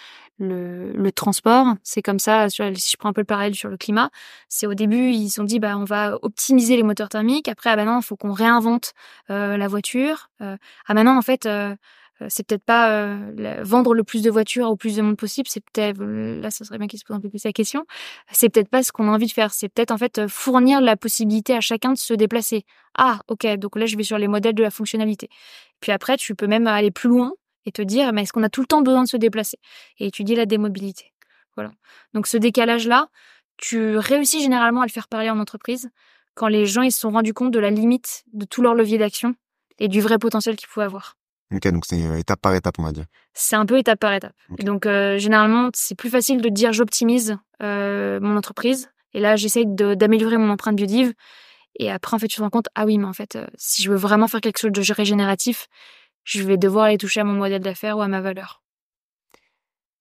le transport, c'est comme ça, si je prends un peu le parallèle sur le climat, c'est au début, ils se sont dit, bah, on va optimiser les moteurs thermiques. Après, ah bah non, il faut qu'on réinvente la voiture. Ah maintenant, en fait, c'est peut-être pas vendre le plus de voitures au plus de monde possible, c'est peut-être, là, ça serait bien qu'ils se posent un peu plus la question, c'est peut-être pas ce qu'on a envie de faire, c'est peut-être en fait fournir la possibilité à chacun de se déplacer. Ah, ok, donc là, je vais sur les modèles de la fonctionnalité. Puis après, tu peux même aller plus loin et te dire, mais est-ce qu'on a tout le temps besoin de se déplacer? Et étudier la démobilité. Voilà. Donc ce décalage-là, tu réussis généralement à le faire parler en entreprise quand les gens ils se sont rendus compte de la limite de tout leur levier d'action et du vrai potentiel qu'ils pouvaient avoir. Ok, donc c'est étape par étape, on va dire. C'est un peu étape par étape. Ok. Et donc, généralement, c'est plus facile de dire j'optimise mon entreprise. Et là, j'essaye d'améliorer mon empreinte biodive. Et après, en fait, tu te rends compte, ah oui, mais en fait, si je veux vraiment faire quelque chose de régénératif, je vais devoir aller toucher à mon modèle d'affaires ou à ma valeur.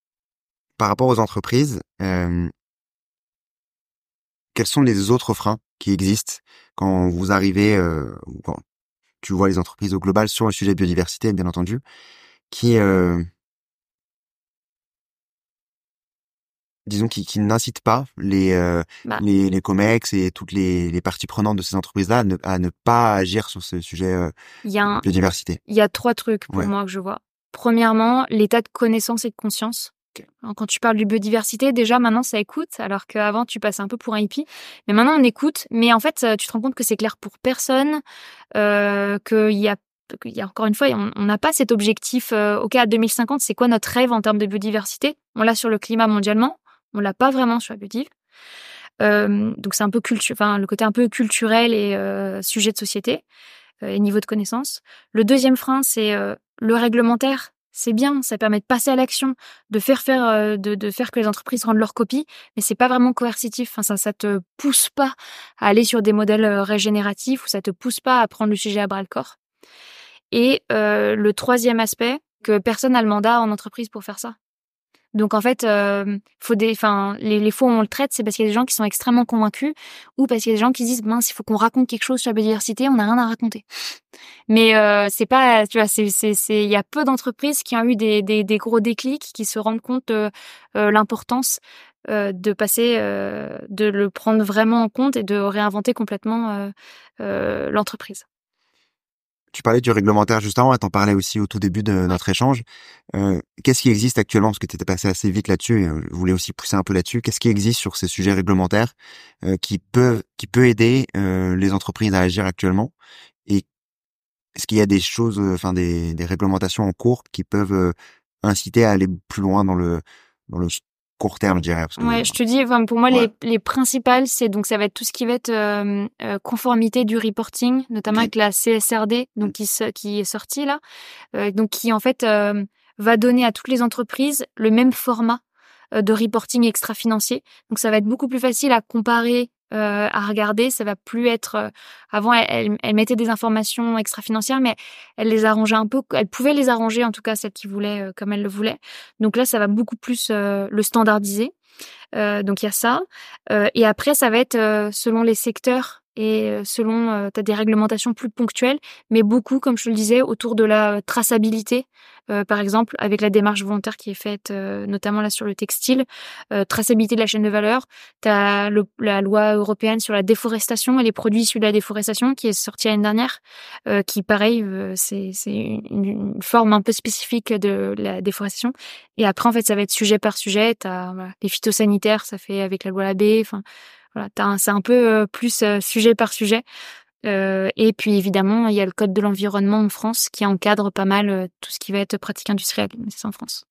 Par rapport aux entreprises, quels sont les autres freins qui existent quand vous arrivez, ou quand tu vois les entreprises au global sur le sujet de biodiversité, bien entendu, qui, disons, qui n'incitent pas Bah, les COMEX et toutes les parties prenantes de ces entreprises-là à ne pas agir sur ce sujet il y a un biodiversité. il y a 3 trucs pour Ouais. moi que je vois. Premièrement, l'état de connaissance et de conscience. OK. Alors, quand tu parles de biodiversité, déjà maintenant ça écoute, alors qu'avant tu passais un peu pour un hippie. Mais maintenant on écoute, mais en fait tu te rends compte que c'est clair pour personne, qu'il y a encore une fois, on n'a pas cet objectif. Ok, à 2050, c'est quoi notre rêve en termes de biodiversité? On l'a sur le climat mondialement, on l'a pas vraiment sur la biodiversité. Donc c'est un peu le côté un peu culturel et sujet de société et niveau de connaissance. Le deuxième frein, c'est le réglementaire. C'est bien, ça permet de passer à l'action, de faire que les entreprises rendent leur copie, mais c'est pas vraiment coercitif. Enfin, ça te pousse pas à aller sur des modèles régénératifs, ou ça te pousse pas à prendre le sujet à bras le corps. Et le troisième aspect, que personne n'a le mandat en entreprise pour faire ça. Donc en fait, les fois où on le traite, c'est parce qu'il y a des gens qui sont extrêmement convaincus, ou parce qu'il y a des gens qui disent mince, il faut qu'on raconte quelque chose sur la biodiversité, on n'a rien à raconter. Mais c'est pas, tu vois, il y a peu d'entreprises qui ont eu des gros déclics, qui se rendent compte de l'importance de le prendre vraiment en compte et de réinventer complètement l'entreprise. Tu parlais du réglementaire juste avant, et t'en parlais aussi au tout début de notre échange. Qu'est-ce qui existe actuellement? Parce que tu étais passé assez vite là-dessus, et je voulais aussi pousser un peu là-dessus. Qu'est-ce qui existe sur ces sujets réglementaires qui peut aider les entreprises à agir actuellement? Et est-ce qu'il y a des choses, des réglementations en cours qui peuvent inciter à aller plus loin dans le court terme, je dirais, parce que Ouais, je te dis, enfin, pour moi, ouais. les principales, ça va être tout ce qui va être conformité du reporting, notamment Ok. avec la CSRD, donc qui est sortie là, donc qui en fait va donner à toutes les entreprises le même format de reporting extra-financier. Donc ça va être beaucoup plus facile à comparer, à regarder. Ça va plus être avant elle mettait des informations extra-financières, mais elle les arrangeait un peu. Elle pouvait les arranger, en tout cas celles qui voulaient comme elle le voulait. Donc là, ça va beaucoup plus le standardiser. Donc il y a ça. Et après, ça va être selon les secteurs et selon, tu as des réglementations plus ponctuelles, mais beaucoup, comme je te le disais, autour de la traçabilité. Par exemple, avec la démarche volontaire qui est faite, notamment là sur le textile, traçabilité de la chaîne de valeur. Tu as la loi européenne sur la déforestation et les produits issus de la déforestation qui est sortie l'année dernière, qui pareil, c'est une forme un peu spécifique de la déforestation. Et après, en fait, ça va être sujet par sujet. T'as les phytosanitaires, ça fait avec la loi Labbé. Enfin, voilà, c'est un peu plus sujet par sujet. Et puis évidemment, il y a le code de l'environnement en France qui encadre pas mal tout ce qui va être pratique industrielle. C'est ça en France.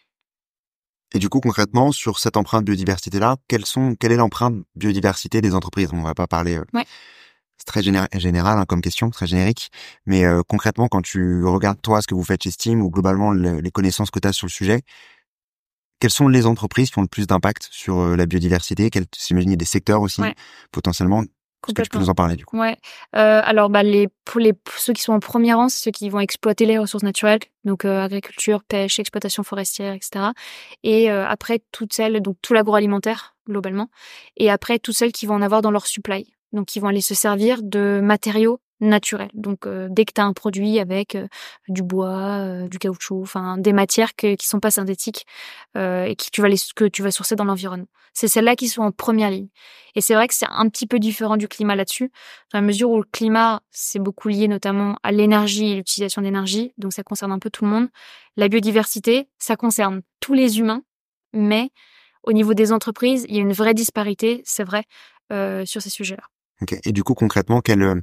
Et du coup, concrètement, sur cette empreinte biodiversité-là, quelle est l'empreinte biodiversité des entreprises? On va pas parler, Ouais. c'est très général comme question, très générique. Mais concrètement, quand tu regardes toi ce que vous faites chez Steam, ou globalement les connaissances que tu as sur le sujet, quelles sont les entreprises qui ont le plus d'impact sur la biodiversité? J'imagine il y a des secteurs aussi, Ouais. potentiellement. Est-ce que tu peux nous en parler du coup? Ouais. Alors, pour ceux qui sont en premier rang, c'est ceux qui vont exploiter les ressources naturelles, donc agriculture, pêche, exploitation forestière, etc. Et après, donc tout l'agroalimentaire globalement. Et après, toutes celles qui vont en avoir dans leur supply, donc qui vont aller se servir de matériaux naturels. Donc, dès que tu as un produit avec du bois, du caoutchouc, enfin des matières qui sont pas synthétiques et que tu vas sourcer dans l'environnement. C'est celles-là qui sont en première ligne. Et c'est vrai que c'est un petit peu différent du climat là-dessus, dans la mesure où le climat, c'est beaucoup lié notamment à l'énergie et l'utilisation d'énergie, donc ça concerne un peu tout le monde. La biodiversité, ça concerne tous les humains, mais au niveau des entreprises, il y a une vraie disparité, c'est vrai, sur ces sujets-là. Ok. Et du coup, concrètement,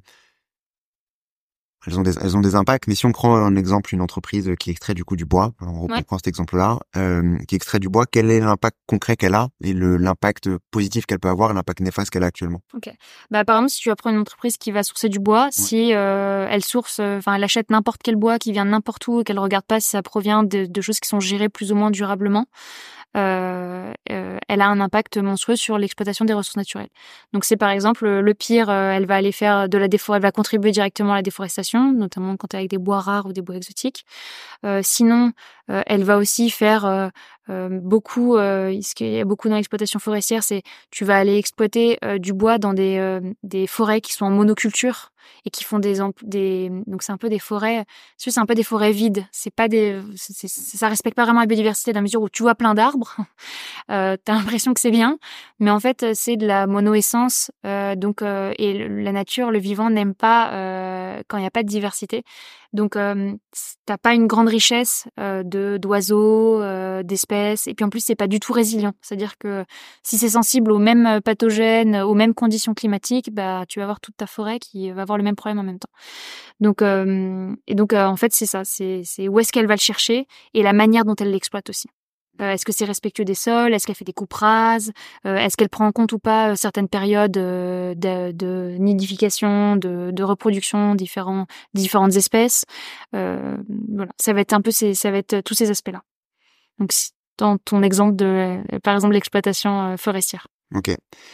elles ont des impacts, mais si on prend un exemple, une entreprise qui extrait du coup du bois, on Ouais. reprend cet exemple-là, qui extrait du bois, quel est l'impact concret qu'elle a, et l'impact positif qu'elle peut avoir, et l'impact néfaste qu'elle a actuellement? Ok. Bah, par exemple, si tu vas prendre une entreprise qui va sourcer du bois, si elle elle achète n'importe quel bois qui vient de n'importe où et qu'elle regarde pas si ça provient de choses qui sont gérées plus ou moins durablement, elle a un impact monstrueux sur l'exploitation des ressources naturelles. Donc c'est par exemple le pire, elle va aller faire elle va contribuer directement à la déforestation, notamment quand elle est avec des bois rares ou des bois exotiques. Sinon, Elle va aussi faire beaucoup, ce qu'il y a beaucoup dans l'exploitation forestière, c'est tu vas aller exploiter du bois dans des forêts qui sont en monoculture et qui font donc c'est un peu des forêts, c'est un peu des forêts vides. C'est pas ça respecte pas vraiment la biodiversité dans la mesure où tu vois plein d'arbres, t'as l'impression que c'est bien, mais en fait c'est de la monoessence, et la nature, le vivant n'aime pas quand il y a pas de diversité. Donc t'as pas une grande richesse d'oiseaux, d'espèces, et puis en plus c'est pas du tout résilient. C'est-à-dire que si c'est sensible aux mêmes pathogènes, aux mêmes conditions climatiques, bah tu vas avoir toute ta forêt qui va avoir le même problème en même temps. Donc en fait c'est ça, c'est où est-ce qu'elle va le chercher et la manière dont elle l'exploite aussi. Est-ce que c'est respectueux des sols? Est-ce qu'elle fait des coupes rases? Est-ce qu'elle prend en compte ou pas certaines périodes de nidification, de reproduction, différentes espèces? Voilà, ça va être tous ces aspects-là. Donc, dans ton exemple par exemple, l'exploitation forestière. Ok.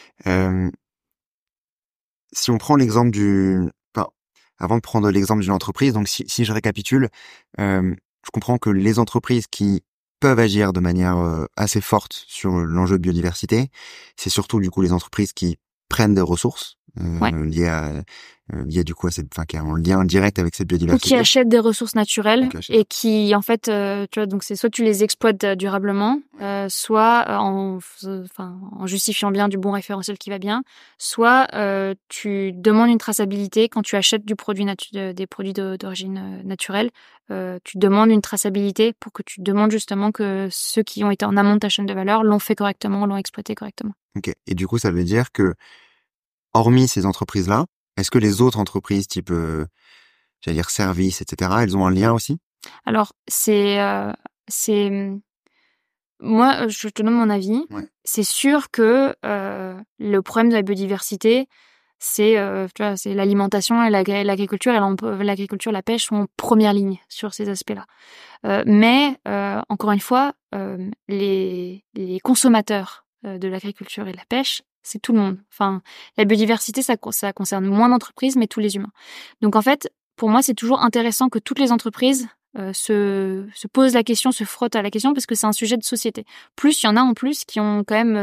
Si on prend l'exemple enfin, avant de prendre l'exemple d'une entreprise, donc si je récapitule, je comprends que les entreprises qui peuvent agir de manière assez forte sur l'enjeu de biodiversité, c'est surtout du coup les entreprises qui prennent des ressources liées du coup à qui est en lien direct avec cette biodiversité. Ou qui achètent des ressources naturelles et qui en fait, tu vois, donc c'est soit tu les exploites durablement, soit en justifiant bien du bon référentiel qui va bien, soit tu demandes une traçabilité quand tu achètes des produits d'origine naturelle. Tu demandes une traçabilité pour que tu demandes justement que ceux qui ont été en amont de ta chaîne de valeur l'ont fait correctement, l'ont exploité correctement. Ok. Et du coup, ça veut dire que hormis ces entreprises-là, est-ce que les autres entreprises type, j'allais dire services, etc., elles ont un lien aussi? Alors, moi, je te donne mon avis. Ouais. C'est sûr que le problème de la biodiversité, c'est c'est l'alimentation et l'agriculture, l'agriculture, la pêche sont en première ligne sur ces aspects-là. Mais encore une fois, les consommateurs de l'agriculture et de la pêche, c'est tout le monde. Enfin, la biodiversité, ça concerne moins d'entreprises, mais tous les humains. Donc en fait, pour moi, c'est toujours intéressant que toutes les entreprises se posent la question, se frottent à la question, parce que c'est un sujet de société. Plus il y en a en plus qui ont quand même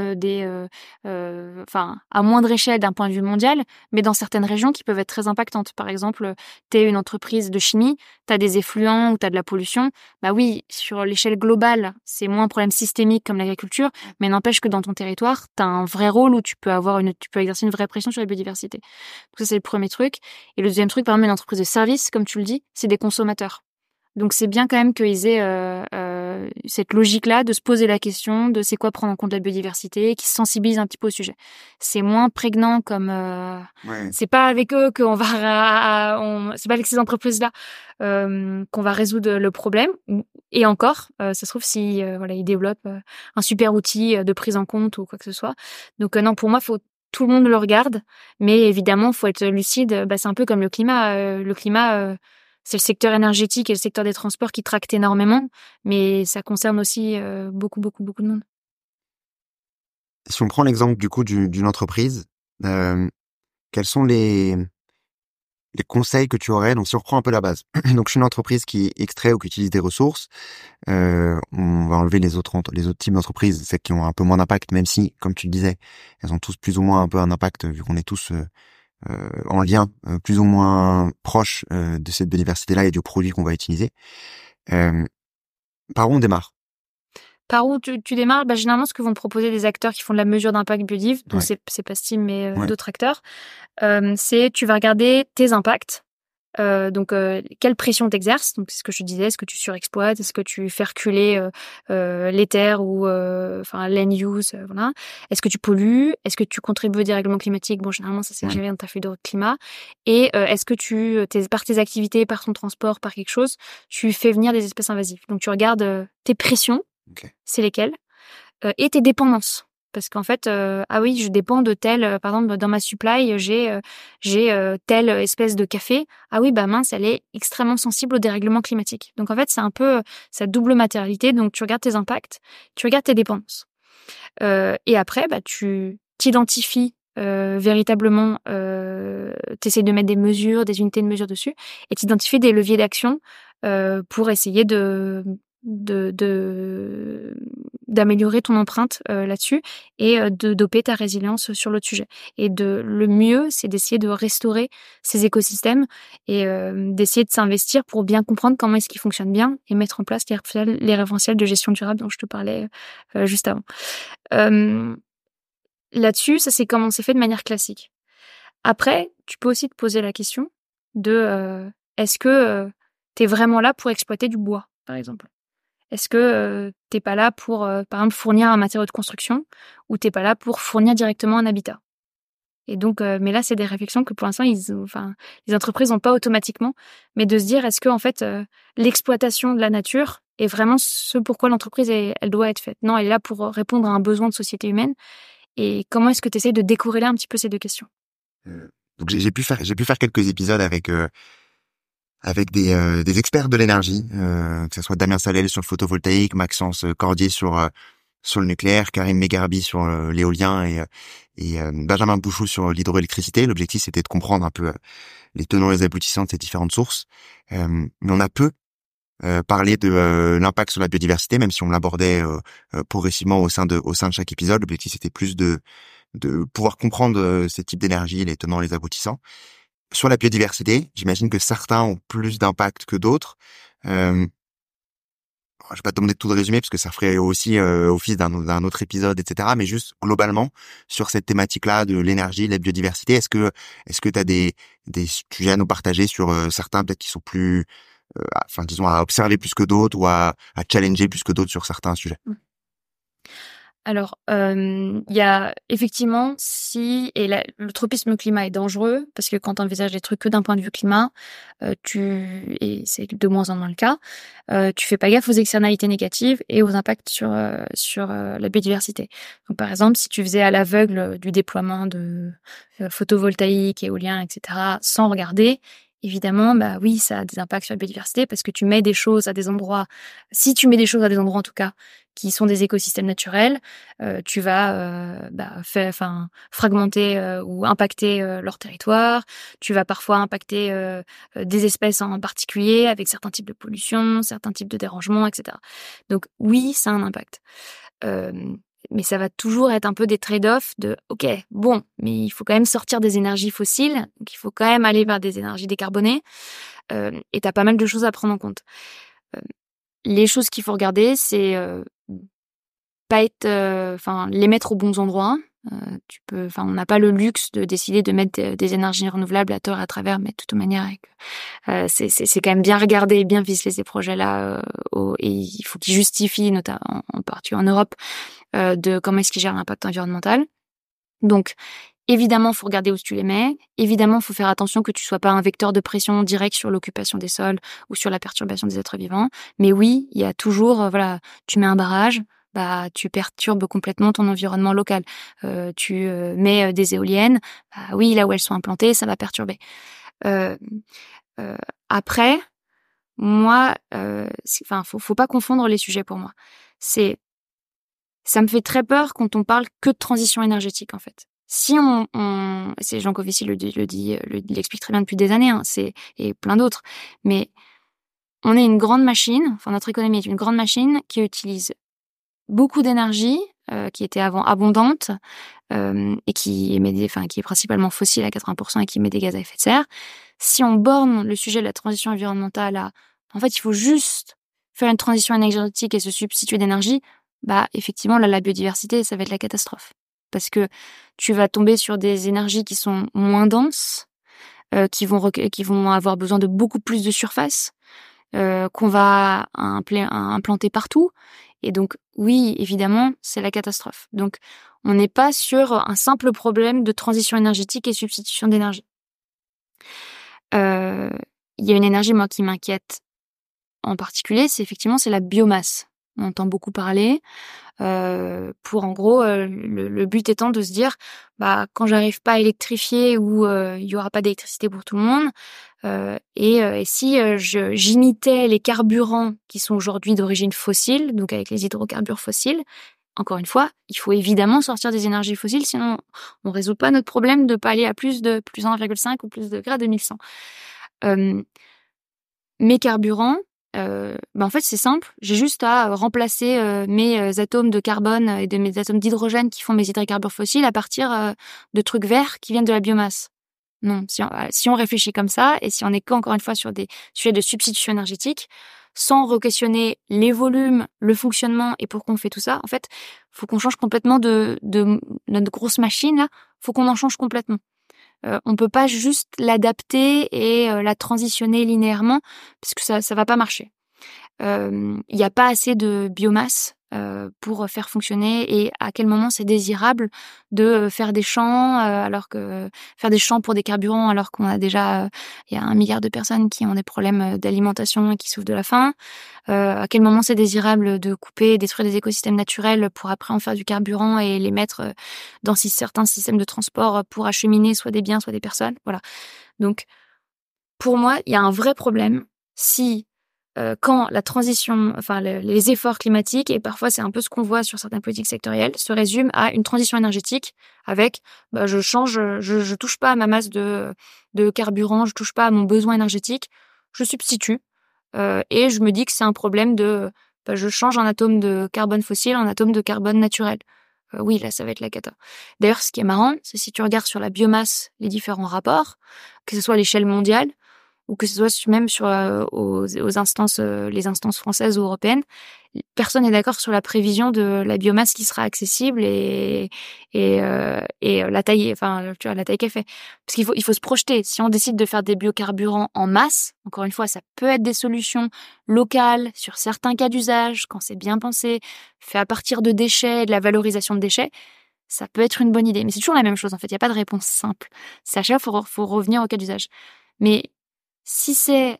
à moindre échelle d'un point de vue mondial, mais dans certaines régions qui peuvent être très impactantes. Par exemple, t'es une entreprise de chimie, t'as des effluents ou t'as de la pollution. Bah oui, sur l'échelle globale, c'est moins un problème systémique comme l'agriculture, mais n'empêche que dans ton territoire, t'as un vrai rôle où tu peux exercer une vraie pression sur la biodiversité. Donc ça, c'est le premier truc. Et le deuxième truc, par exemple, une entreprise de service, comme tu le dis, c'est des consommateurs. Donc c'est bien quand même qu'ils aient cette logique-là de se poser la question de c'est quoi prendre en compte la biodiversité, et qu'ils se sensibilisent un petit peu au sujet. C'est moins prégnant comme c'est pas avec eux qu'on va c'est pas avec ces entreprises-là qu'on va résoudre le problème. Et encore, ça se trouve si ils développent un super outil de prise en compte ou quoi que ce soit. Donc non, pour moi, tout le monde le regarde, mais évidemment, faut être lucide. C'est un peu comme le climat. C'est le secteur énergétique et le secteur des transports qui tractent énormément, mais ça concerne aussi beaucoup de monde. Si on prend l'exemple du coup d'une entreprise, quels sont les conseils que tu aurais? Donc si on reprend un peu la base, donc je suis une entreprise qui extrait ou qui utilise des ressources, on va enlever les autres types d'entreprises, celles qui ont un peu moins d'impact, même si, comme tu le disais, elles ont tous plus ou moins un peu un impact vu qu'on est tous en lien plus ou moins proche de cette biodiversité-là et du produit qu'on va utiliser. Par où on démarre? Par où tu démarres? Généralement, ce que vont te proposer des acteurs qui font de la mesure d'impact biodiv, donc c'est pas Steam, mais d'autres acteurs, c'est tu vas regarder tes impacts. Quelle pression t'exerces? Donc c'est ce que je te disais, est-ce que tu surexploites, est-ce que tu fais reculer les terres ou land use, voilà. Est-ce que tu pollues? Est-ce que tu contribues au dérèglement climatique? Bon, généralement ça c'est géré dans ta feuille de route climat. Et est-ce que par tes activités, par ton transport, par quelque chose, tu fais venir des espèces invasives? Donc tu regardes tes pressions, c'est lesquelles, et tes dépendances. Parce qu'en fait, je dépends de tel, par exemple, dans ma supply, j'ai telle espèce de café. Ah oui, mince, elle est extrêmement sensible au dérèglement climatique. Donc en fait, c'est un peu cette double matérialité. Donc tu regardes tes impacts, tu regardes tes dépendances. Et après, tu t'identifies véritablement, t'essayes de mettre des mesures, des unités de mesure dessus, et t'identifies des leviers d'action pour essayer de d'améliorer ton empreinte là-dessus et de doper ta résilience sur l'autre sujet. Et le mieux, c'est d'essayer de restaurer ces écosystèmes et d'essayer de s'investir pour bien comprendre comment est-ce qu'ils fonctionnent bien et mettre en place les référentiels de gestion durable dont je te parlais juste avant. Là-dessus, ça c'est comment c'est fait de manière classique. Après, tu peux aussi te poser la question de est-ce que tu es vraiment là pour exploiter du bois, par exemple? Est-ce que t'es pas là pour, par exemple, fournir un matériau de construction ou t'es pas là pour fournir directement un habitat? Et donc, mais là, c'est des réflexions que pour l'instant, les entreprises n'ont pas automatiquement, mais de se dire, est-ce que en fait, l'exploitation de la nature est vraiment ce pourquoi l'entreprise elle doit être faite? Non, elle est là pour répondre à un besoin de société humaine. Et comment est-ce que tu essaies de décorréler un petit peu ces deux questions? Donc j'ai pu faire quelques épisodes avec des experts de l'énergie, que ce soit Damien Salel sur le photovoltaïque, Maxence Cordier sur le nucléaire, Karim Megarbi sur l'éolien et Benjamin Bouchou sur l'hydroélectricité. L'objectif, c'était de comprendre un peu les tenants et les aboutissants de ces différentes sources. Mais on a peu parlé de l'impact sur la biodiversité, même si on l'abordait progressivement au sein de chaque épisode. L'objectif, c'était plus de pouvoir comprendre ces types d'énergie, les tenants et les aboutissants. Sur la biodiversité, j'imagine que certains ont plus d'impact que d'autres. Je vais pas te demander de tout de résumer parce que ça ferait aussi office d'un autre épisode, etc. Mais juste globalement sur cette thématique-là de l'énergie, de la biodiversité, est-ce que t'as des sujets à nous partager sur certains peut-être qui sont plus, disons à observer plus que d'autres ou à challenger plus que d'autres sur certains sujets? Alors, il y a effectivement le tropisme climat est dangereux parce que quand tu envisages les trucs que d'un point de vue climat, et c'est de moins en moins le cas, tu fais pas gaffe aux externalités négatives et aux impacts sur la biodiversité. Donc, par exemple, si tu faisais à l'aveugle du déploiement de photovoltaïque, éolien, etc., sans regarder, évidemment, bah oui, ça a des impacts sur la biodiversité parce que tu mets des choses à des endroits. Si tu mets des choses à des endroits, en tout cas, qui sont des écosystèmes naturels, tu vas fragmenter ou impacter leur territoire. Tu vas parfois impacter des espèces en particulier avec certains types de pollution, certains types de dérangements, etc. Donc oui, ça a un impact. Mais ça va toujours être un peu des trade-offs de ok, bon, mais il faut quand même sortir des énergies fossiles, donc il faut quand même aller vers des énergies décarbonées, et t'as pas mal de choses à prendre en compte. Les choses qu'il faut regarder, c'est pas être, les mettre aux bons endroits. On n'a pas le luxe de décider de mettre des énergies renouvelables à tort et à travers, mais de toute manière, c'est quand même bien regarder et bien ficeler ces projets-là, et il faut qu'ils justifient, notamment en partie en Europe, de comment est-ce qu'ils gèrent l'impact environnemental. Donc, évidemment, faut regarder où tu les mets. Évidemment, faut faire attention que tu sois pas un vecteur de pression direct sur l'occupation des sols ou sur la perturbation des êtres vivants. Mais oui, il y a toujours, tu mets un barrage, bah, tu perturbes complètement ton environnement local. Tu mets des éoliennes, bah oui, là où elles sont implantées, ça va perturber. Après, moi, faut pas confondre les sujets pour moi. Ça me fait très peur quand on parle que de transition énergétique, en fait. Si c'est Jean Covici l'explique très bien depuis des années, hein, et plein d'autres. Mais on est une grande machine, notre économie est une grande machine qui utilise beaucoup d'énergie, qui était avant abondante, et qui est principalement fossile à 80% et qui émet des gaz à effet de serre. Si on borne le sujet de la transition environnementale en fait, il faut juste faire une transition énergétique et se substituer d'énergie, bah, effectivement, là, la biodiversité, ça va être la catastrophe. Parce que tu vas tomber sur des énergies qui sont moins denses, qui vont avoir besoin de beaucoup plus de surface, qu'on va implanter partout. Et donc, oui, évidemment, c'est la catastrophe. Donc, on n'est pas sur un simple problème de transition énergétique et substitution d'énergie. Il y a une énergie, moi, qui m'inquiète en particulier, c'est la biomasse. On entend beaucoup parler, pour en gros, le but étant de se dire, bah, quand j'arrive pas à électrifier ou il y aura pas d'électricité pour tout le monde, et si j'imitais les carburants qui sont aujourd'hui d'origine fossile, donc avec les hydrocarbures fossiles, encore une fois, il faut évidemment sortir des énergies fossiles, sinon on résout pas notre problème de pas aller à plus 1,5 ou plus de degrés à 2100. Mes carburants, en fait, c'est simple. J'ai juste à remplacer mes atomes de carbone et mes atomes d'hydrogène qui font mes hydrocarbures fossiles à partir de trucs verts qui viennent de la biomasse. Non, si on réfléchit comme ça et si on est encore une fois sur des sujets de substitution énergétique, sans re-questionner les volumes, le fonctionnement et pourquoi on fait tout ça, en fait, faut qu'on change complètement de notre grosse machine là. Faut qu'on en change complètement. On peut pas juste l'adapter et la transitionner linéairement parce que ça va pas marcher. Il y a pas assez de biomasse pour faire fonctionner et à quel moment c'est désirable de faire des champs alors que faire des champs pour des carburants alors qu'on a déjà il y a 1 milliard de personnes qui ont des problèmes d'alimentation et qui souffrent de la faim. À quel moment c'est désirable de couper, détruire des écosystèmes naturels pour après en faire du carburant et les mettre dans certains systèmes de transport pour acheminer soit des biens, soit des personnes. Voilà. Donc, pour moi, il y a un vrai problème si quand la transition, enfin les efforts climatiques, et parfois c'est un peu ce qu'on voit sur certaines politiques sectorielles, se résument à une transition énergétique avec je touche pas à ma masse de carburant, je touche pas à mon besoin énergétique, je substitue et je me dis que c'est un problème je change un atome de carbone fossile en atome de carbone naturel. Oui, là, ça va être la cata. D'ailleurs, ce qui est marrant, c'est si tu regardes sur la biomasse les différents rapports, que ce soit à l'échelle mondiale, ou que ce soit même sur aux instances, les instances françaises ou européennes, personne n'est d'accord sur la prévision de la biomasse qui sera accessible et la taille, enfin tu vois la taille qu'elle fait. Parce il faut se projeter. Si on décide de faire des biocarburants en masse, encore une fois, ça peut être des solutions locales sur certains cas d'usage quand c'est bien pensé, fait à partir de déchets, de la valorisation de déchets. Ça peut être une bonne idée, mais c'est toujours la même chose en fait. Il y a pas de réponse simple. C'est à chaque fois faut revenir au cas d'usage. Mais si c'est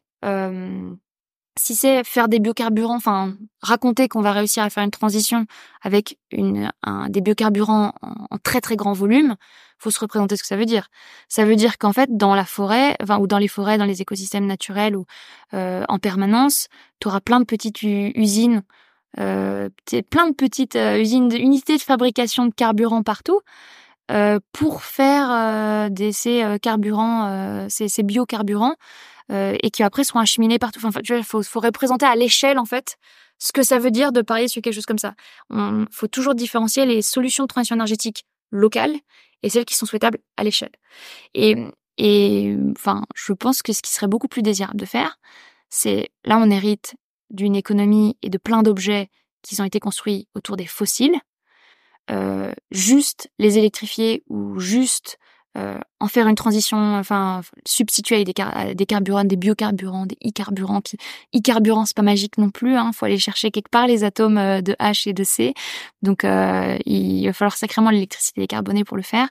faire des biocarburants, enfin raconter qu'on va réussir à faire une transition avec des biocarburants en très très grand volume, faut se représenter ce que ça veut dire. Ça veut dire qu'en fait dans la forêt, ou dans les forêts, dans les écosystèmes naturels ou en permanence, tu auras plein de petites usines, plein de petites unités de fabrication de carburant partout. Pour faire ces carburants, ces biocarburants, et qui après seront acheminés partout. Enfin, tu vois, faut représenter à l'échelle en fait ce que ça veut dire de parier sur quelque chose comme ça. Faut toujours différencier les solutions de transition énergétique locales et celles qui sont souhaitables à l'échelle. Et enfin, je pense que ce qui serait beaucoup plus désirable de faire, c'est là on hérite d'une économie et de plein d'objets qui ont été construits autour des fossiles. Juste les électrifier ou juste en faire une transition, enfin substituer avec des carburants, des biocarburants, des e-carburants. Puis e-carburant, c'est pas magique non plus, hein. Faut aller chercher quelque part les atomes de H et de C. Donc il va falloir sacrément l'électricité décarbonée pour le faire.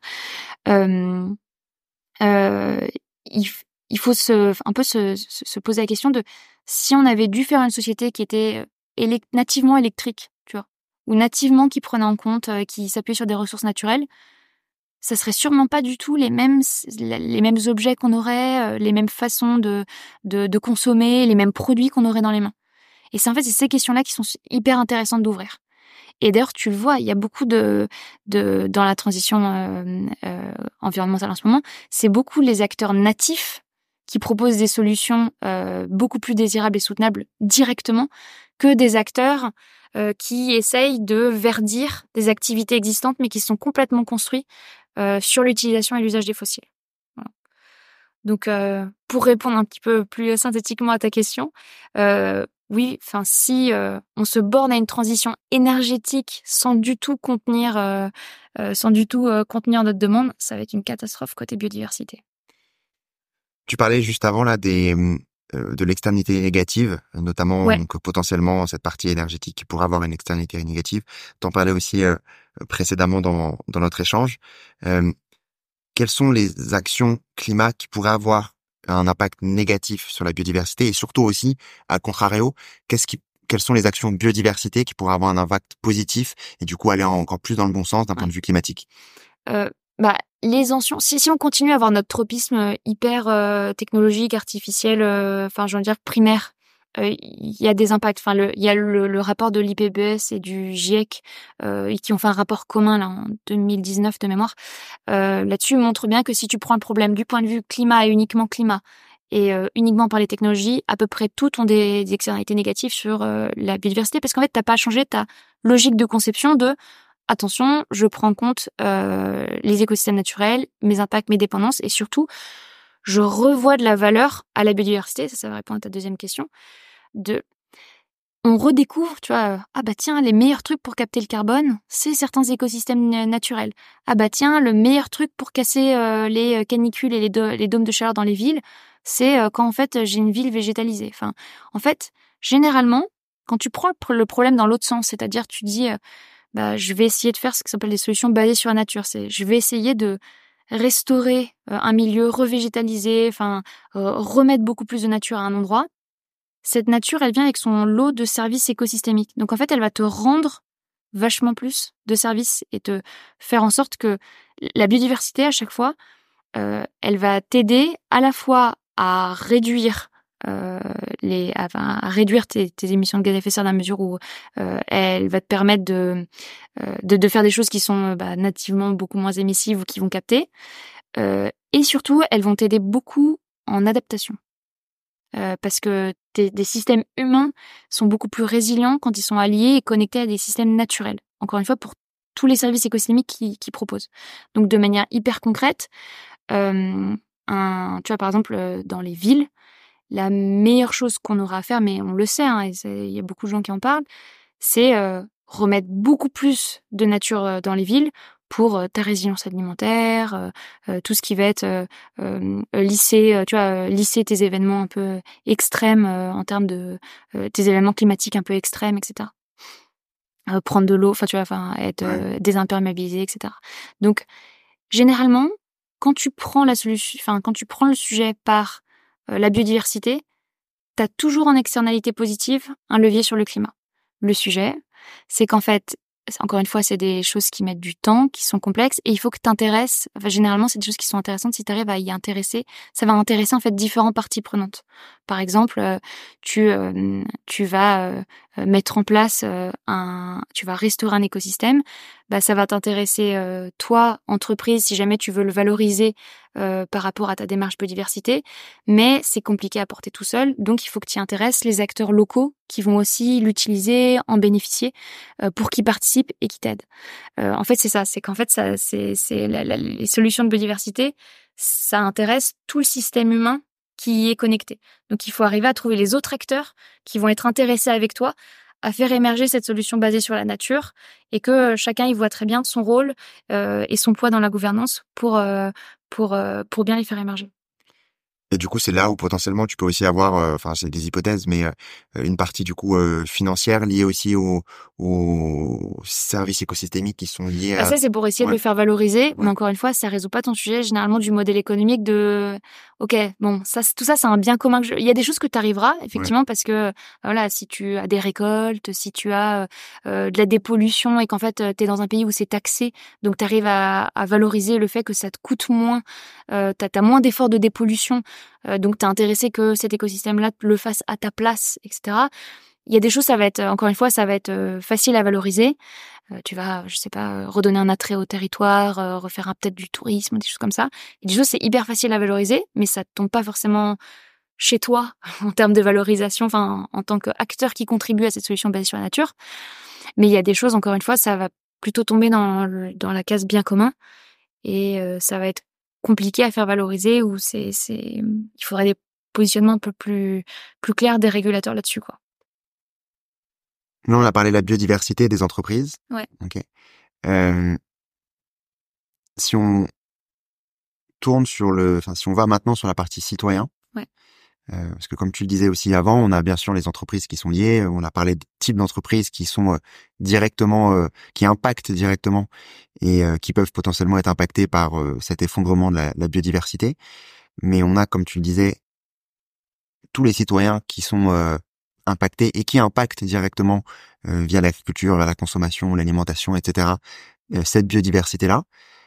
Il faut un peu se poser la question de si on avait dû faire une société qui était nativement électrique, tu vois, ou nativement qui prenait en compte, qui s'appuyait sur des ressources naturelles, ça serait sûrement pas du tout les mêmes objets qu'on aurait, les mêmes façons de consommer, les mêmes produits qu'on aurait dans les mains. Et c'est ces questions-là qui sont hyper intéressantes d'ouvrir. Et d'ailleurs, tu le vois, il y a beaucoup dans la transition environnementale en ce moment, c'est beaucoup les acteurs natifs qui proposent des solutions beaucoup plus désirables et soutenables directement que des acteurs qui essayent de verdir des activités existantes mais qui sont complètement construits sur l'utilisation et l'usage des fossiles. Voilà. Donc, pour répondre un petit peu plus synthétiquement à ta question, oui, si on se borne à une transition énergétique sans du tout contenir notre demande, ça va être une catastrophe côté biodiversité. Tu parlais juste avant là de l'externité négative, notamment Ouais. donc potentiellement cette partie énergétique qui pourrait avoir une externité négative. T'en parlais aussi précédemment dans notre échange. Quelles sont les actions climat qui pourraient avoir un impact négatif sur la biodiversité et surtout aussi, à contrario, quelles sont les actions biodiversité qui pourraient avoir un impact positif et du coup aller encore plus dans le bon sens d'un point de vue climatique? Les anciens, si on continue à avoir notre tropisme hyper technologique, artificiel, je veux dire primaire, il y a des impacts. Il y a le rapport de l'IPBES et du GIEC qui ont fait un rapport commun là en 2019 de mémoire. Là-dessus montre bien que si tu prends le problème du point de vue climat et uniquement climat et uniquement par les technologies, à peu près toutes ont des externalités négatives sur la biodiversité, parce qu'en fait, t'as pas à changer ta logique de conception de attention, je prends en compte les écosystèmes naturels, mes impacts, mes dépendances, et surtout, je revois de la valeur à la biodiversité. Ça va répondre à ta deuxième question. On redécouvre, tu vois, ah bah tiens, les meilleurs trucs pour capter le carbone, c'est certains écosystèmes naturels. Ah bah tiens, le meilleur truc pour casser les canicules et les dômes de chaleur dans les villes, c'est quand en fait j'ai une ville végétalisée. Enfin, en fait, généralement, quand tu prends le problème dans l'autre sens, c'est-à-dire tu dis, bah je vais essayer de faire ce qui s'appelle des solutions basées sur la nature. C'est, je vais essayer de restaurer un milieu, revégétaliser, enfin remettre beaucoup plus de nature à un endroit. Cette nature, elle vient avec son lot de services écosystémiques. Donc en fait, elle va te rendre vachement plus de services et te faire en sorte que la biodiversité, à chaque fois, elle va t'aider à la fois à réduire à réduire tes émissions de gaz à effet de serre dans la mesure où elle va te permettre de faire des choses qui sont nativement beaucoup moins émissives ou qui vont capter. Et surtout, elles vont t'aider beaucoup en adaptation. Parce que des systèmes humains sont beaucoup plus résilients quand ils sont alliés et connectés à des systèmes naturels. Encore une fois, pour tous les services écosystémiques qu'ils proposent. Donc, de manière hyper concrète, tu vois, par exemple, dans les villes, la meilleure chose qu'on aura à faire, mais on le sait, hein, il y a beaucoup de gens qui en parlent, c'est remettre beaucoup plus de nature dans les villes pour ta résilience alimentaire, tout ce qui va être lisser, tu vois, lisser tes événements un peu extrêmes en termes de tes événements climatiques un peu extrêmes, etc. Prendre de l'eau, enfin tu vois, enfin être désimperméabilisé, etc. Donc généralement, quand tu prends la solution, enfin quand tu prends le sujet par la biodiversité, t'as toujours en externalité positive un levier sur le climat. Le sujet, c'est qu'en fait, encore une fois, c'est des choses qui mettent du temps, qui sont complexes, et il faut que t'intéresses. Enfin, généralement, c'est des choses qui sont intéressantes. Si t'arrives à y intéresser, ça va intéresser en fait différentes parties prenantes. Par exemple, tu vas mettre en place tu vas restaurer un écosystème. Ça va t'intéresser toi, entreprise, si jamais tu veux le valoriser par rapport à ta démarche biodiversité. Mais c'est compliqué à porter tout seul, donc il faut que tu y intéresses les acteurs locaux qui vont aussi l'utiliser, en bénéficier, pour qu'ils participent et qui t'aident. En fait, c'est ça, c'est qu'en fait, ça, c'est les solutions de biodiversité, ça intéresse tout le système humain qui y est connecté. Donc, il faut arriver à trouver les autres acteurs qui vont être intéressés avec toi à faire émerger cette solution basée sur la nature et que chacun y voit très bien son rôle et son poids dans la gouvernance pour bien les faire émerger. Et du coup, c'est là où potentiellement tu peux aussi avoir, enfin c'est des hypothèses, mais une partie du coup financière liée aussi aux services écosystémiques qui sont liés à... Ça, c'est pour essayer de le faire valoriser, mais encore une fois, ça résout pas ton sujet généralement du modèle économique de OK, bon, ça tout ça c'est un bien commun il y a des choses que tu arriveras effectivement parce que voilà, si tu as des récoltes, si tu as de la dépollution et qu'en fait tu es dans un pays où c'est taxé, donc tu arrives à valoriser le fait que ça te coûte moins, t'as moins d'efforts de dépollution, donc tu es intéressé que cet écosystème-là le fasse à ta place, etc. Il y a des choses, ça va être, encore une fois, ça va être facile à valoriser. Tu vas, je sais pas, redonner un attrait au territoire, refaire peut-être du tourisme, des choses comme ça. Et des choses, c'est hyper facile à valoriser, mais ça tombe pas forcément chez toi en termes de valorisation, enfin, en tant qu'acteur qui contribue à cette solution basée sur la nature. Mais il y a des choses, encore une fois, ça va plutôt tomber dans la case bien commun et ça va être compliqué à faire valoriser ou il faudrait des positionnements un peu plus clairs des régulateurs là-dessus, quoi. Là, on a parlé de la biodiversité des entreprises. Ouais. Ok. Si on tourne si on va maintenant sur la partie citoyen. Ouais. Parce que comme tu le disais aussi avant, on a bien sûr les entreprises qui sont liées. On a parlé de types d'entreprises qui sont directement, qui impactent directement et qui peuvent potentiellement être impactées par cet effondrement de la biodiversité. Mais on a, comme tu le disais, tous les citoyens qui sont impactés et qui impactent directement via l'agriculture, la consommation, l'alimentation, etc. Cette biodiversité-là.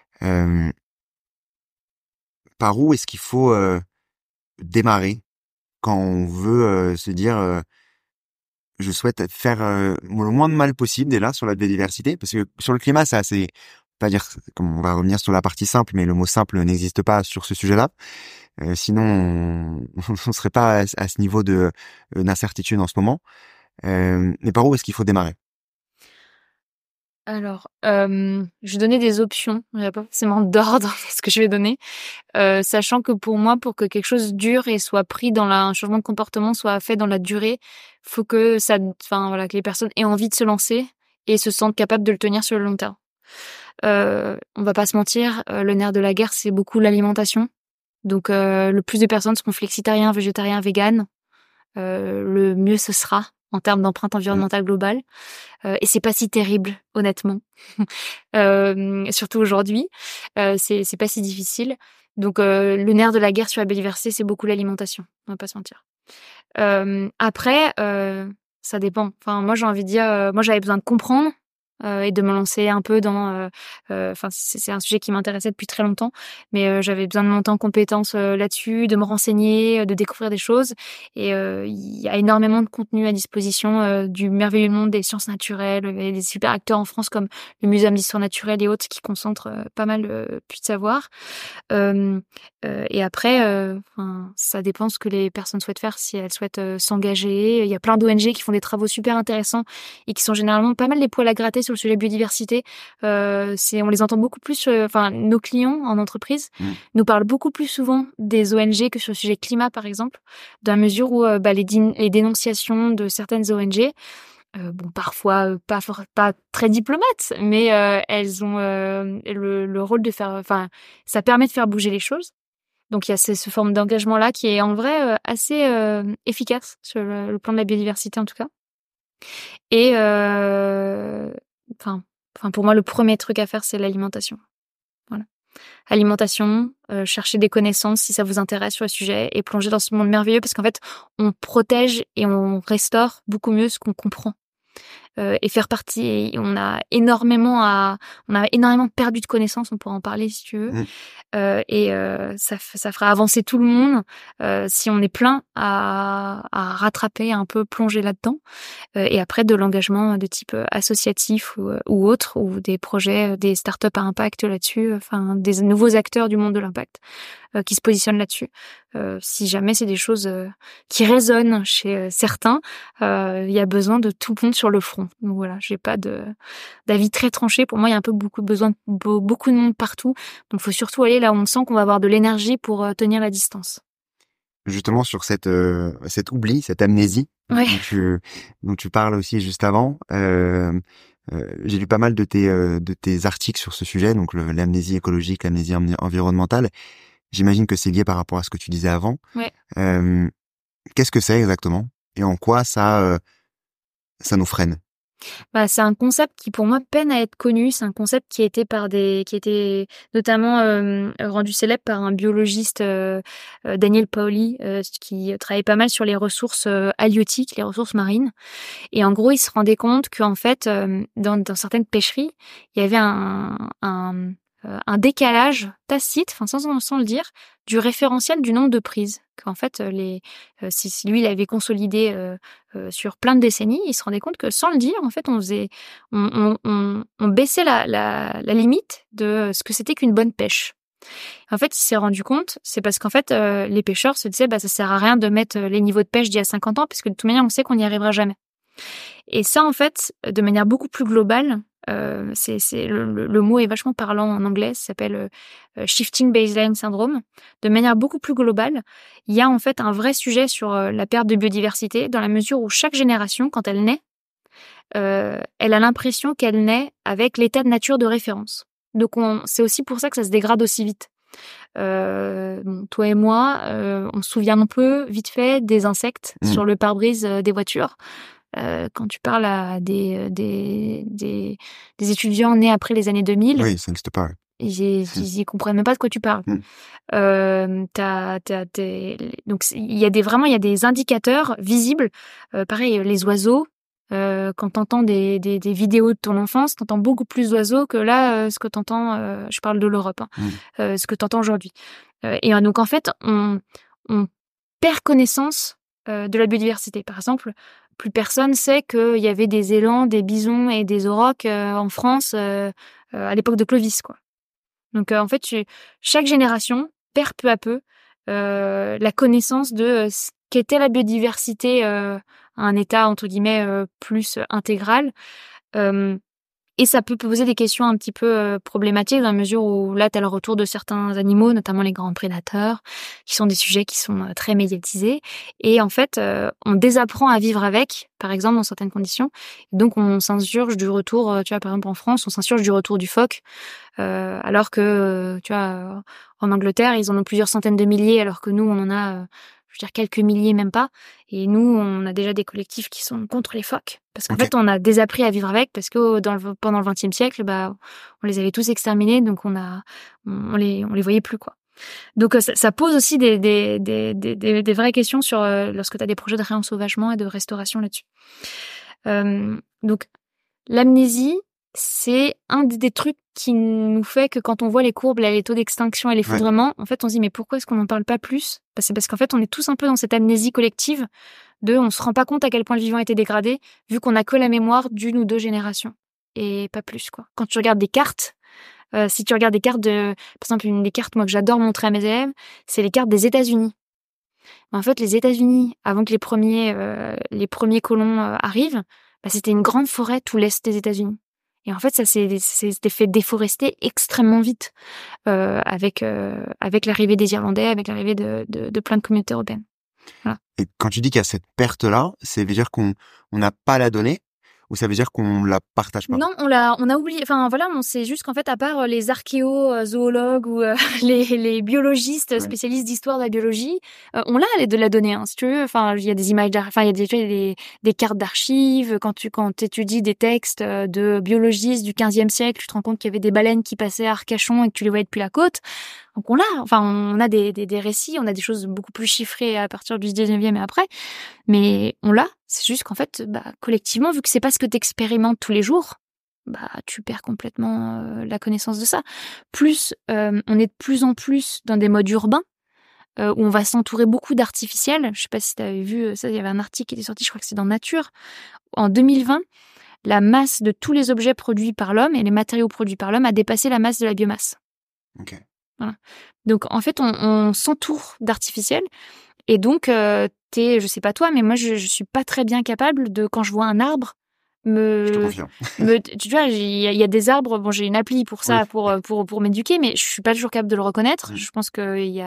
Par où est-ce qu'il faut démarrer quand on veut se dire je souhaite faire le moins de mal possible déjà sur la biodiversité, parce que sur le climat, c'est assez, pas dire, comme on va revenir sur la partie simple, mais le mot simple n'existe pas sur ce sujet-là. Sinon, on serait pas à ce niveau de d'incertitude en ce moment. Mais par où est-ce qu'il faut démarrer? Alors, je vais donner des options. Il n'y a pas forcément d'ordre dans ce que je vais donner. Sachant que pour moi, pour que quelque chose dure et soit pris un changement de comportement soit fait dans la durée, faut que que les personnes aient envie de se lancer et se sentent capables de le tenir sur le long terme. On va pas se mentir, le nerf de la guerre, c'est beaucoup l'alimentation. Donc, le plus de personnes seront flexitariens, végétariens, véganes, le mieux ce sera en termes d'empreinte environnementale globale. Et c'est pas si terrible, honnêtement. Surtout aujourd'hui, c'est pas si difficile. Donc, le nerf de la guerre sur la biodiversité, c'est beaucoup l'alimentation. On va pas se mentir. Après, ça dépend. Enfin, moi, j'ai envie de dire, moi, j'avais besoin de comprendre et de me lancer un peu dans. C'est un sujet qui m'intéressait depuis très longtemps, mais j'avais besoin de monter en compétences là-dessus, de me renseigner, de découvrir des choses. Et il y a énormément de contenu à disposition du merveilleux monde des sciences naturelles. Il y a des super acteurs en France comme le Muséum d'histoire naturelle et autres qui concentrent pas mal de savoir. Et après, ça dépend ce que les personnes souhaitent faire, si elles souhaitent s'engager. Il y a plein d'ONG qui font des travaux super intéressants et qui sont généralement pas mal les poils à gratter sur le sujet biodiversité. On les entend beaucoup plus. Nos clients en entreprise nous parlent beaucoup plus souvent des ONG que sur le sujet climat, par exemple, dans la mesure où les dénonciations de certaines ONG, parfois pas très diplomates, mais elles ont le rôle de faire. Ça permet de faire bouger les choses. Donc il y a ce forme d'engagement-là qui est en vrai assez efficace sur le plan de la biodiversité en tout cas. Et pour moi, le premier truc à faire, c'est l'alimentation. Voilà. Alimentation, chercher des connaissances si ça vous intéresse sur le sujet et plonger dans ce monde merveilleux parce qu'en fait, on protège et on restaure beaucoup mieux ce qu'on comprend. Et faire partie, et on a énormément perdu de connaissances, on pourra en parler si tu veux. Ça fera avancer tout le monde si on est plein à rattraper, un peu plonger là-dedans. Et après de l'engagement de type associatif ou autre, ou des projets, des startups à impact là-dessus, des nouveaux acteurs du monde de l'impact qui se positionnent là-dessus. Si jamais c'est des choses qui résonnent chez certains, il y a besoin de tout le monde sur le front. Donc voilà, j'ai pas d'avis très tranché. Pour moi, il y a un peu besoin de beaucoup de monde partout. Donc il faut surtout aller là où on sent qu'on va avoir de l'énergie pour tenir la distance. Justement sur cet oubli, cette amnésie dont tu parles aussi juste avant. J'ai lu pas mal de tes articles sur ce sujet, donc l'amnésie écologique, l'amnésie environnementale. J'imagine que c'est lié par rapport à ce que tu disais avant. Ouais. Qu'est-ce que c'est exactement et en quoi ça nous freine? C'est un concept qui pour moi peine à être connu. C'est un concept qui a été notamment rendu célèbre par un biologiste, Daniel Pauly, qui travaillait pas mal sur les ressources halieutiques, les ressources marines. Et en gros, il se rendait compte qu'en fait, dans certaines pêcheries, il y avait un décalage tacite, sans le dire, du référentiel du nombre de prises. Qu'en fait, si lui, il avait consolidé sur plein de décennies, il se rendait compte que sans le dire, en fait, on baissait la limite de ce que c'était qu'une bonne pêche. En fait, il s'est rendu compte, c'est parce qu'en fait, les pêcheurs se disaient, ça sert à rien de mettre les niveaux de pêche d'il y a 50 ans, parce que de toute manière, on sait qu'on n'y arrivera jamais. Et ça, en fait, de manière beaucoup plus globale, le mot est vachement parlant en anglais, ça s'appelle Shifting Baseline Syndrome. De manière beaucoup plus globale, il y a en fait un vrai sujet sur la perte de biodiversité, dans la mesure où chaque génération, quand elle naît, elle a l'impression qu'elle naît avec l'état de nature de référence. Donc c'est aussi pour ça que ça se dégrade aussi vite. Toi et moi, on se souvient un peu, vite fait, des insectes sur le pare-brise des voitures. Quand tu parles à des étudiants nés après les années 2000, oui, ça n'existe pas. Ils comprennent même pas de quoi tu parles. Donc il y a des indicateurs visibles. Pareil, les oiseaux. Quand t'entends des vidéos de ton enfance, t'entends beaucoup plus d'oiseaux que là ce que t'entends. Je parle de l'Europe. Ce que t'entends aujourd'hui. Et donc en fait, on perd connaissance de la biodiversité. Par exemple, plus personne sait qu'il y avait des élans, des bisons et des aurochs en France à l'époque de Clovis, quoi. Donc en fait, chaque génération perd peu à peu la connaissance de ce qu'était la biodiversité à un état entre guillemets plus intégral. Et ça peut poser des questions un petit peu problématiques dans la mesure où là, tu as le retour de certains animaux, notamment les grands prédateurs, qui sont des sujets qui sont très médiatisés. Et en fait, on désapprend à vivre avec, par exemple, dans certaines conditions. Donc, on s'insurge du retour, tu vois, par exemple, en France, on s'insurge du retour du phoque, alors que, tu vois, en Angleterre, ils en ont plusieurs centaines de milliers, alors que nous, on en a... je veux dire quelques milliers, même pas. Et nous, on a déjà des collectifs qui sont contre les phoques. Parce qu'en fait, on a désappris à vivre avec, parce que pendant le XXe siècle, on les avait tous exterminés, donc on les voyait plus, quoi. Donc ça pose aussi des vraies questions sur lorsque tu as des projets de réensauvagement et de restauration là-dessus. Donc l'amnésie, c'est un des trucs qui nous fait que quand on voit les courbes, là, les taux d'extinction et l'effondrement, en fait, on se dit mais pourquoi est-ce qu'on n'en parle pas plus ? C'est parce qu'en fait, on est tous un peu dans cette amnésie collective on se rend pas compte à quel point le vivant a été dégradé, vu qu'on a que la mémoire d'une ou deux générations. Et pas plus, quoi. Quand tu regardes des cartes, si tu regardes des cartes par exemple, une des cartes, moi, que j'adore montrer à mes élèves, c'est les cartes des États-Unis. En fait, les États-Unis, avant que les premiers colons arrivent, c'était une grande forêt tout l'est des États-Unis. Et en fait, ça s'était fait déforester extrêmement vite avec l'arrivée des Irlandais, avec l'arrivée de plein de communautés européennes. Voilà. Et quand tu dis qu'il y a cette perte-là, ça veut dire qu'on n'a pas la donnée ou ça veut dire qu'on la partage pas? Non, on a oublié. Enfin voilà, on sait juste qu'en fait, à part les archéozoologues ou les biologistes spécialistes d'histoire de la biologie, on l'a de la donnée, hein, si tu veux. Enfin, il y a des images, il y a des cartes d'archives. Quand tu étudies des textes de biologistes du XVe siècle, tu te rends compte qu'il y avait des baleines qui passaient à Arcachon et que tu les voyais depuis la côte. Donc on a des récits, on a des choses beaucoup plus chiffrées à partir du 19e et après, mais on l'a. C'est juste qu'en fait, collectivement, vu que c'est pas ce que t'expérimentes tous les jours, tu perds complètement la connaissance de ça. Plus, on est de plus en plus dans des modes urbains, où on va s'entourer beaucoup d'artificiels. Je sais pas si t'avais vu ça, il y avait un article qui était sorti, je crois que c'est dans Nature. En 2020, la masse de tous les objets produits par l'homme et les matériaux produits par l'homme a dépassé la masse de la biomasse. Ok. Voilà. Donc en fait, on s'entoure d'artificiels et donc je sais pas toi, mais moi je suis pas très bien capable de quand je vois un arbre Je te confirme. tu vois, il y a des arbres, bon j'ai une appli pour ça pour m'éduquer, mais je suis pas toujours capable de le reconnaître. Je pense qu'il y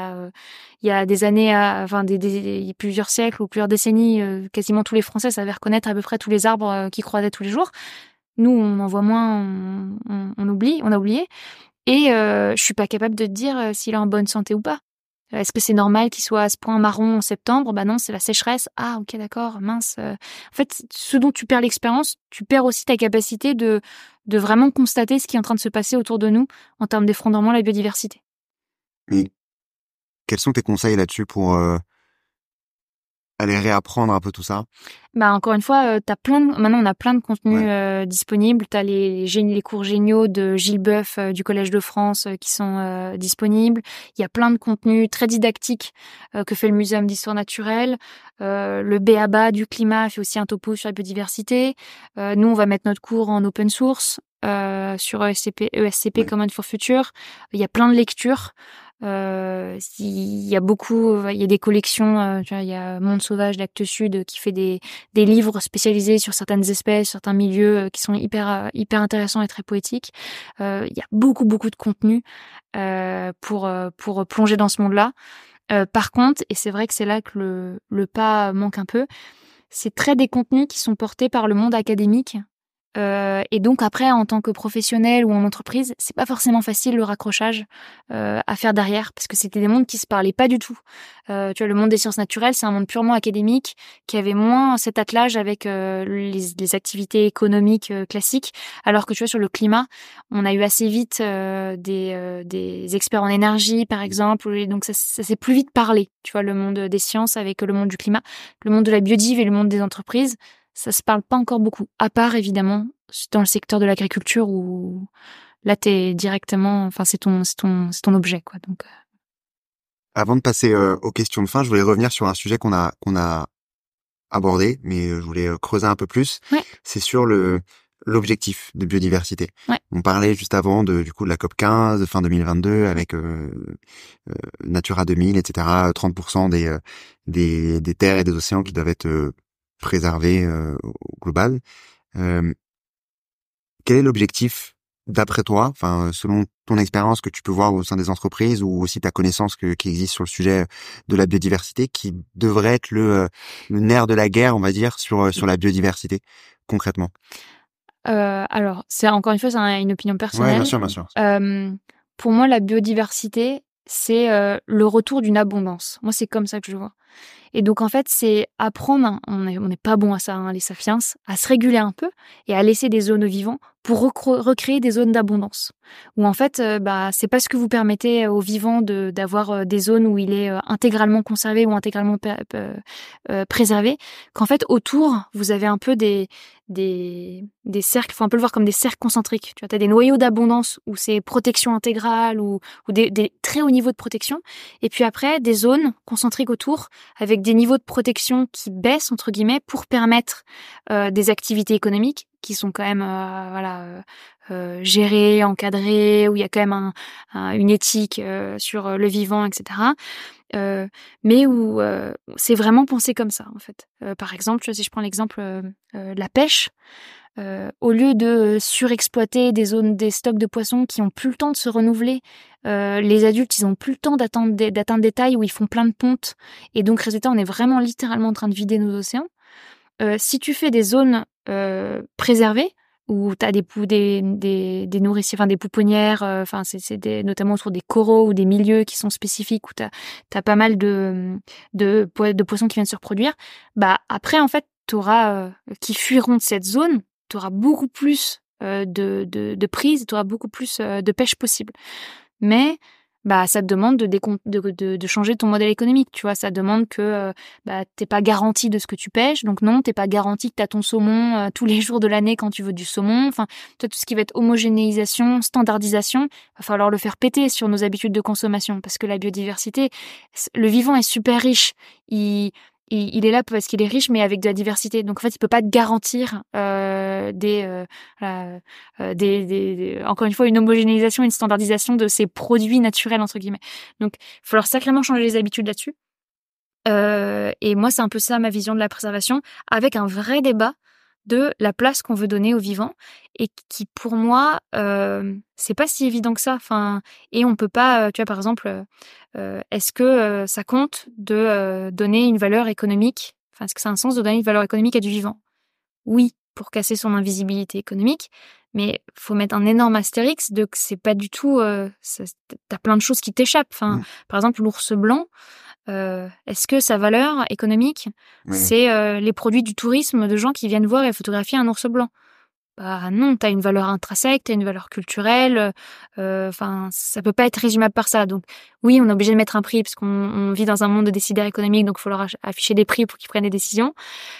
a des années il y a plusieurs siècles ou plusieurs décennies, quasiment tous les Français savaient reconnaître à peu près tous les arbres qu'ils croisaient tous les jours. Nous on en voit moins, on a oublié. Et je suis pas capable de te dire s'il est en bonne santé ou pas. Est-ce que c'est normal qu'il soit à ce point marron en septembre ? Non, c'est la sécheresse. Ah, ok, d'accord, mince. En fait, ce dont tu perds l'expérience, tu perds aussi ta capacité de vraiment constater ce qui est en train de se passer autour de nous en termes d'effondrement de la biodiversité. Mais quels sont tes conseils là-dessus pour aller réapprendre un peu tout ça? Encore une fois, maintenant on a plein de contenus disponibles. T'as les cours géniaux de Gilles Boeuf du Collège de France qui sont disponibles. Il y a plein de contenus très didactiques que fait le Muséum d'histoire naturelle. Le B.A.B.A. du climat fait aussi un topo sur la biodiversité. Nous, on va mettre notre cours en open source sur ESCP Common for Future. Il y a plein de lectures. Il y a des collections, il y a Monde Sauvage d'Actes Sud qui fait des livres spécialisés sur certaines espèces, certains milieux qui sont hyper intéressants et très poétiques. Il y a beaucoup de contenu pour plonger dans ce monde-là. Par contre, et c'est vrai que c'est là que le pas manque un peu, c'est très des contenus qui sont portés par le monde académique. Et donc après, en tant que professionnel ou en entreprise, c'est pas forcément facile le raccrochage à faire derrière, parce que c'était des mondes qui se parlaient pas du tout. Tu vois, le monde des sciences naturelles, c'est un monde purement académique qui avait moins cet attelage avec les activités économiques classiques, alors que tu vois sur le climat, on a eu assez vite des experts en énergie, par exemple, et donc ça s'est plus vite parlé. Tu vois, le monde des sciences avec le monde du climat, le monde de la biodive et le monde des entreprises. Ça se parle pas encore beaucoup, à part évidemment dans le secteur de l'agriculture où là t'es directement, c'est ton objet, quoi. Donc Avant de passer aux questions de fin, je voulais revenir sur un sujet qu'on a abordé, mais je voulais creuser un peu plus. Ouais. C'est sur l'objectif de biodiversité. Ouais. On parlait juste avant de la COP 15 fin 2022 avec Natura 2000, etc. 30% des terres et des océans qui doivent être préservés au global. Quel est l'objectif d'après toi, enfin selon ton expérience que tu peux voir au sein des entreprises ou aussi ta connaissance qui existe sur le sujet de la biodiversité, qui devrait être le nerf de la guerre, on va dire, sur la biodiversité concrètement? Alors, c'est encore une fois, c'est une opinion Ouais, personnelle. bien sûr. Pour moi, la biodiversité, c'est le retour d'une abondance. Moi, c'est comme ça que je le vois. Et donc, en fait, c'est apprendre, on n'est pas bon à ça, hein, les sapiens, à se réguler un peu et à laisser des zones aux vivants pour recréer des zones d'abondance. Où en fait, c'est pas ce que vous permettez aux vivants d'avoir des zones où il est intégralement conservé ou intégralement préservé, qu'en fait, autour, vous avez un peu des cercles, faut un peu le voir comme des cercles concentriques. Tu vois, t'as des noyaux d'abondance où c'est protection intégrale ou des très hauts niveaux de protection. Et puis après, des zones concentriques autour avec des niveaux de protection qui baissent, entre guillemets, pour permettre des activités économiques qui sont quand même gérées, encadrées, où il y a quand même une éthique sur le vivant, etc. Mais où c'est vraiment pensé comme ça, en fait. Par exemple, si je prends l'exemple de la pêche, au lieu de surexploiter des stocks de poissons qui ont plus le temps de se renouveler, les adultes, ils ont plus le temps d'atteindre des tailles où ils font plein de pontes. Et donc, résultat, on est vraiment littéralement en train de vider nos océans. Si tu fais des zones préservées, où tu as des nourriciers, enfin des pouponnières, notamment autour des coraux ou des milieux qui sont spécifiques, où tu as pas mal de poissons qui viennent se reproduire, après, en fait, t'auras qui fuiront de cette zone, tu auras beaucoup plus de prises, tu auras beaucoup plus de pêche possible. Mais ça te demande de changer ton modèle économique, tu vois. Ça demande que t'es pas garanti de ce que tu pêches, donc non, t'es pas garanti que t'as ton saumon tous les jours de l'année quand tu veux du saumon. Enfin, tout ce qui va être homogénéisation, standardisation, va falloir le faire péter sur nos habitudes de consommation, parce que la biodiversité, le vivant est super riche. Il est là parce qu'il est riche, mais avec de la diversité. Donc en fait, il peut pas te garantir encore une fois, une homogénéisation, une standardisation de ces produits naturels entre guillemets. Donc, il va falloir sacrément changer les habitudes là-dessus. Et moi, c'est un peu ça ma vision de la préservation, avec un vrai débat de la place qu'on veut donner aux vivants et qui, pour moi, c'est pas si évident que ça. Enfin, et on peut pas, tu vois, par exemple, est-ce que ça compte de donner une valeur économique? Enfin, est-ce que ça a un sens de donner une valeur économique à du vivant? Oui, pour casser son invisibilité économique, mais faut mettre un énorme astérix de que c'est pas du tout. T'as plein de choses qui t'échappent. Enfin, par exemple, l'ours blanc. Est-ce que sa valeur économique, c'est les produits du tourisme de gens qui viennent voir et photographier un ours blanc? Bah non, t'as une valeur intrinsèque, t'as une valeur culturelle. Ça peut pas être résumable par ça. Donc oui, on est obligé de mettre un prix parce qu'on vit dans un monde de décideurs économiques, donc il faut leur afficher des prix pour qu'ils prennent des décisions.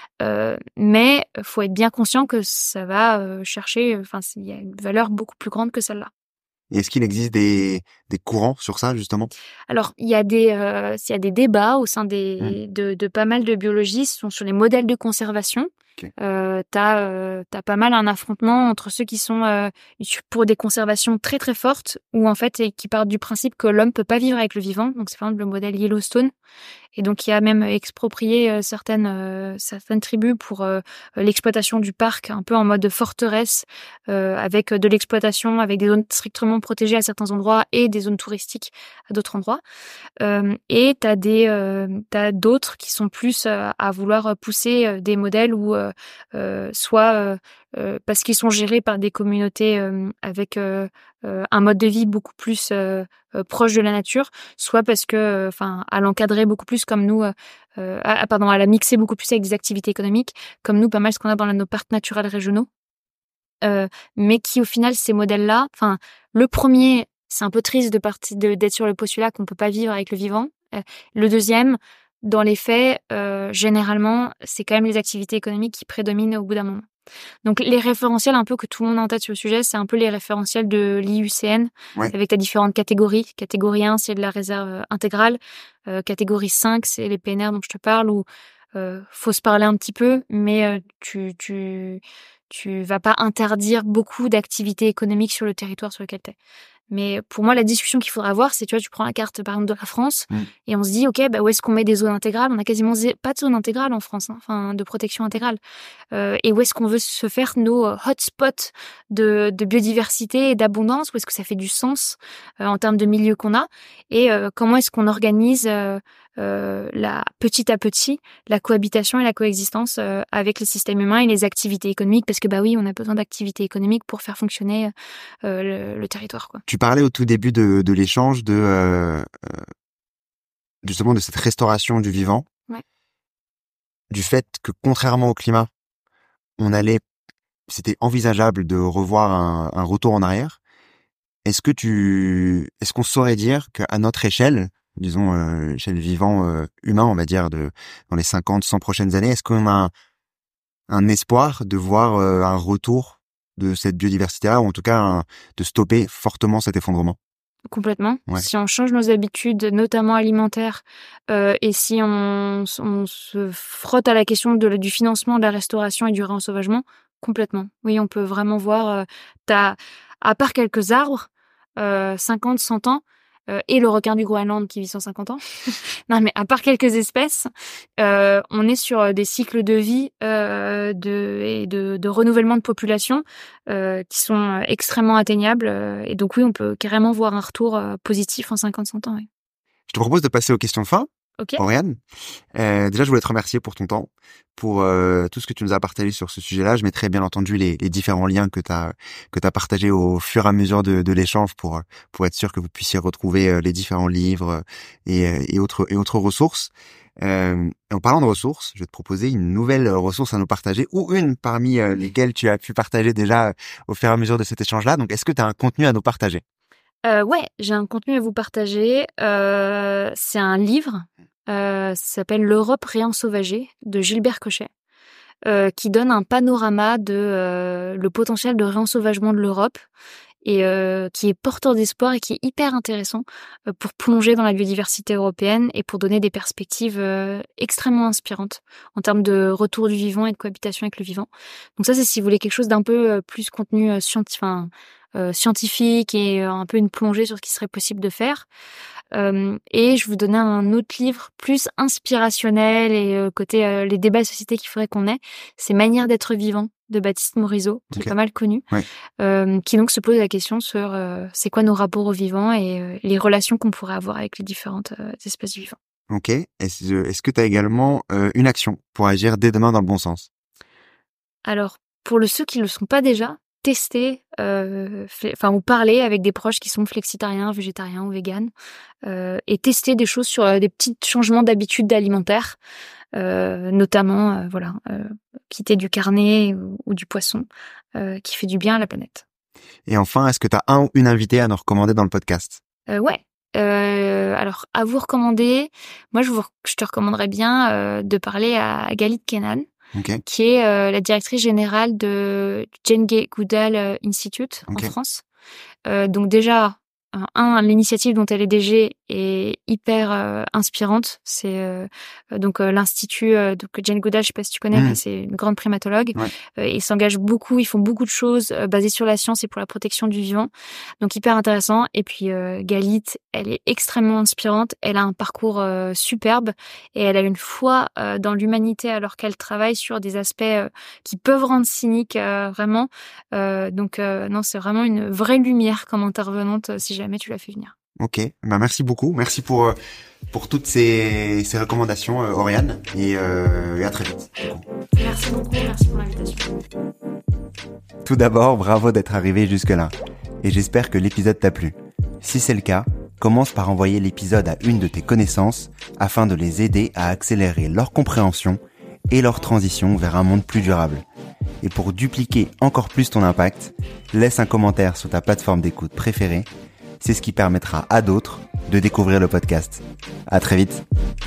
Mais faut être bien conscient que ça va chercher. Il y a une valeur beaucoup plus grande que celle-là. Et est-ce qu'il existe des courants sur ça, justement? Alors, il y a des débats au sein de pas mal de biologistes sur les modèles de conservation. Okay. T'as pas mal un affrontement entre ceux qui sont pour des conservations très très fortes, ou en fait qui partent du principe que l'homme peut pas vivre avec le vivant. Donc c'est par exemple le modèle Yellowstone, et donc qui a même exproprié certaines tribus pour l'exploitation du parc, un peu en mode forteresse, avec de l'exploitation, avec des zones strictement protégées à certains endroits et des zones touristiques à d'autres endroits. Et t'as d'autres qui sont plus à vouloir pousser des modèles où soit parce qu'ils sont gérés par des communautés avec un mode de vie beaucoup plus proche de la nature, soit parce que, à l'encadrer beaucoup plus comme nous, à la mixer beaucoup plus avec des activités économiques, comme nous, pas mal ce qu'on a dans nos parcs naturels régionaux. Mais qui, au final, ces modèles-là, le premier, c'est un peu triste d'être sur le postulat qu'on peut pas vivre avec le vivant. Le deuxième, dans les faits, généralement, c'est quand même les activités économiques qui prédominent au bout d'un moment. Donc, les référentiels un peu que tout le monde a en tête sur le sujet, c'est un peu les référentiels de l'IUCN, avec les différentes catégories. Catégorie 1, c'est de la réserve intégrale. Catégorie 5, c'est les PNR dont je te parle, où faut se parler un petit peu, mais tu vas pas interdire beaucoup d'activités économiques sur le territoire sur lequel t'es. Mais pour moi, la discussion qu'il faudra avoir, c'est, tu vois, tu prends la carte, par exemple, de la France, et on se dit, OK, où est-ce qu'on met des zones intégrales? On a quasiment pas de zone intégrale en France, enfin, de protection intégrale. Et où est-ce qu'on veut se faire nos hotspots de biodiversité et d'abondance? Où est-ce que ça fait du sens en termes de milieu qu'on a? Et comment est-ce qu'on organise petit à petit la cohabitation et la coexistence avec les systèmes humains et les activités économiques? Parce que, oui, on a besoin d'activités économiques pour faire fonctionner le territoire, quoi. Tu parlais au tout début de l'échange justement de cette restauration du vivant, du fait que contrairement au climat, c'était envisageable de revoir un retour en arrière. Est-ce qu'on saurait dire qu'à notre échelle, disons chez le vivant humain, on va dire dans les 50, 100 prochaines années, est-ce qu'on a un espoir de voir un retour de cette biodiversité-là, ou en tout cas de stopper fortement cet effondrement? Complètement. Ouais. Si on change nos habitudes, notamment alimentaires, et si on se frotte à la question du financement, de la restauration et du réensauvagement, complètement. Oui, on peut vraiment voir, à part quelques arbres, 50, 100 ans, et le requin du Groenland qui vit 150 ans. Non, mais à part quelques espèces, on est sur des cycles de vie de renouvellement de population qui sont extrêmement atteignables. Et donc oui, on peut carrément voir un retour positif en 50-100 ans. Oui. Je te propose de passer aux questions de fin. Ok. Oriane, déjà je voulais te remercier pour ton temps, pour tout ce que tu nous as partagé sur ce sujet-là. Je mettrai bien entendu les différents liens que t'as partagés au fur et à mesure de l'échange pour être sûr que vous puissiez retrouver les différents livres et autres ressources. En parlant de ressources, je vais te proposer une nouvelle ressource à nous partager, ou une parmi lesquelles tu as pu partager déjà au fur et à mesure de cet échange-là. Donc est-ce que tu as un contenu à nous partager? Ouais, j'ai un contenu à vous partager. C'est un livre, ça s'appelle L'Europe réensauvagée de Gilbert Cochet, qui donne un panorama de le potentiel de réensauvagement de l'Europe et qui est porteur d'espoir et qui est hyper intéressant pour plonger dans la biodiversité européenne et pour donner des perspectives extrêmement inspirantes en termes de retour du vivant et de cohabitation avec le vivant. Donc ça, c'est si vous voulez quelque chose d'un peu plus contenu scientifique et un peu une plongée sur ce qui serait possible de faire. Et je vous donnais un autre livre plus inspirationnel et côté les débats de société qu'il faudrait qu'on ait. C'est Manière d'être vivant de Baptiste Morisot, qui est pas mal connu, qui donc se pose la question sur c'est quoi nos rapports au vivant et les relations qu'on pourrait avoir avec les différentes espèces du vivant. Ok. Est-ce que tu as également une action pour agir dès demain dans le bon sens? Alors, pour ceux qui ne le sont pas déjà, tester, ou parler avec des proches qui sont flexitariens, végétariens ou véganes, et tester des choses sur des petits changements d'habitudes alimentaires, notamment, quitter du carnet ou du poisson, qui fait du bien à la planète. Et enfin, est-ce que tu as un ou une invitée à nous recommander dans le podcast? Ouais. Alors, à vous recommander, moi, je te recommanderais bien de parler à Galit Kenan, qui est la directrice générale de Jane Goodall Institute en France. Donc déjà, l'initiative dont elle est DG est hyper inspirante. C'est donc l'institut donc Jane Goodall, je sais pas si tu connais, mais c'est une grande primatologue. Ils s'engagent beaucoup, ils font beaucoup de choses basées sur la science et pour la protection du vivant. Donc hyper intéressant. Et puis Galit, elle est extrêmement inspirante. Elle a un parcours superbe et elle a une foi dans l'humanité alors qu'elle travaille sur des aspects qui peuvent rendre cynique vraiment. Donc non, c'est vraiment une vraie lumière comme intervenante si jamais tu la fais venir. Ok, merci beaucoup. Merci pour toutes ces recommandations, Oriane, et à très vite. Merci beaucoup, merci pour l'invitation. Tout d'abord, bravo d'être arrivé jusque-là, et j'espère que l'épisode t'a plu. Si c'est le cas, commence par envoyer l'épisode à une de tes connaissances afin de les aider à accélérer leur compréhension et leur transition vers un monde plus durable. Et pour dupliquer encore plus ton impact, laisse un commentaire sur ta plateforme d'écoute préférée. C'est ce qui permettra à d'autres de découvrir le podcast. À très vite.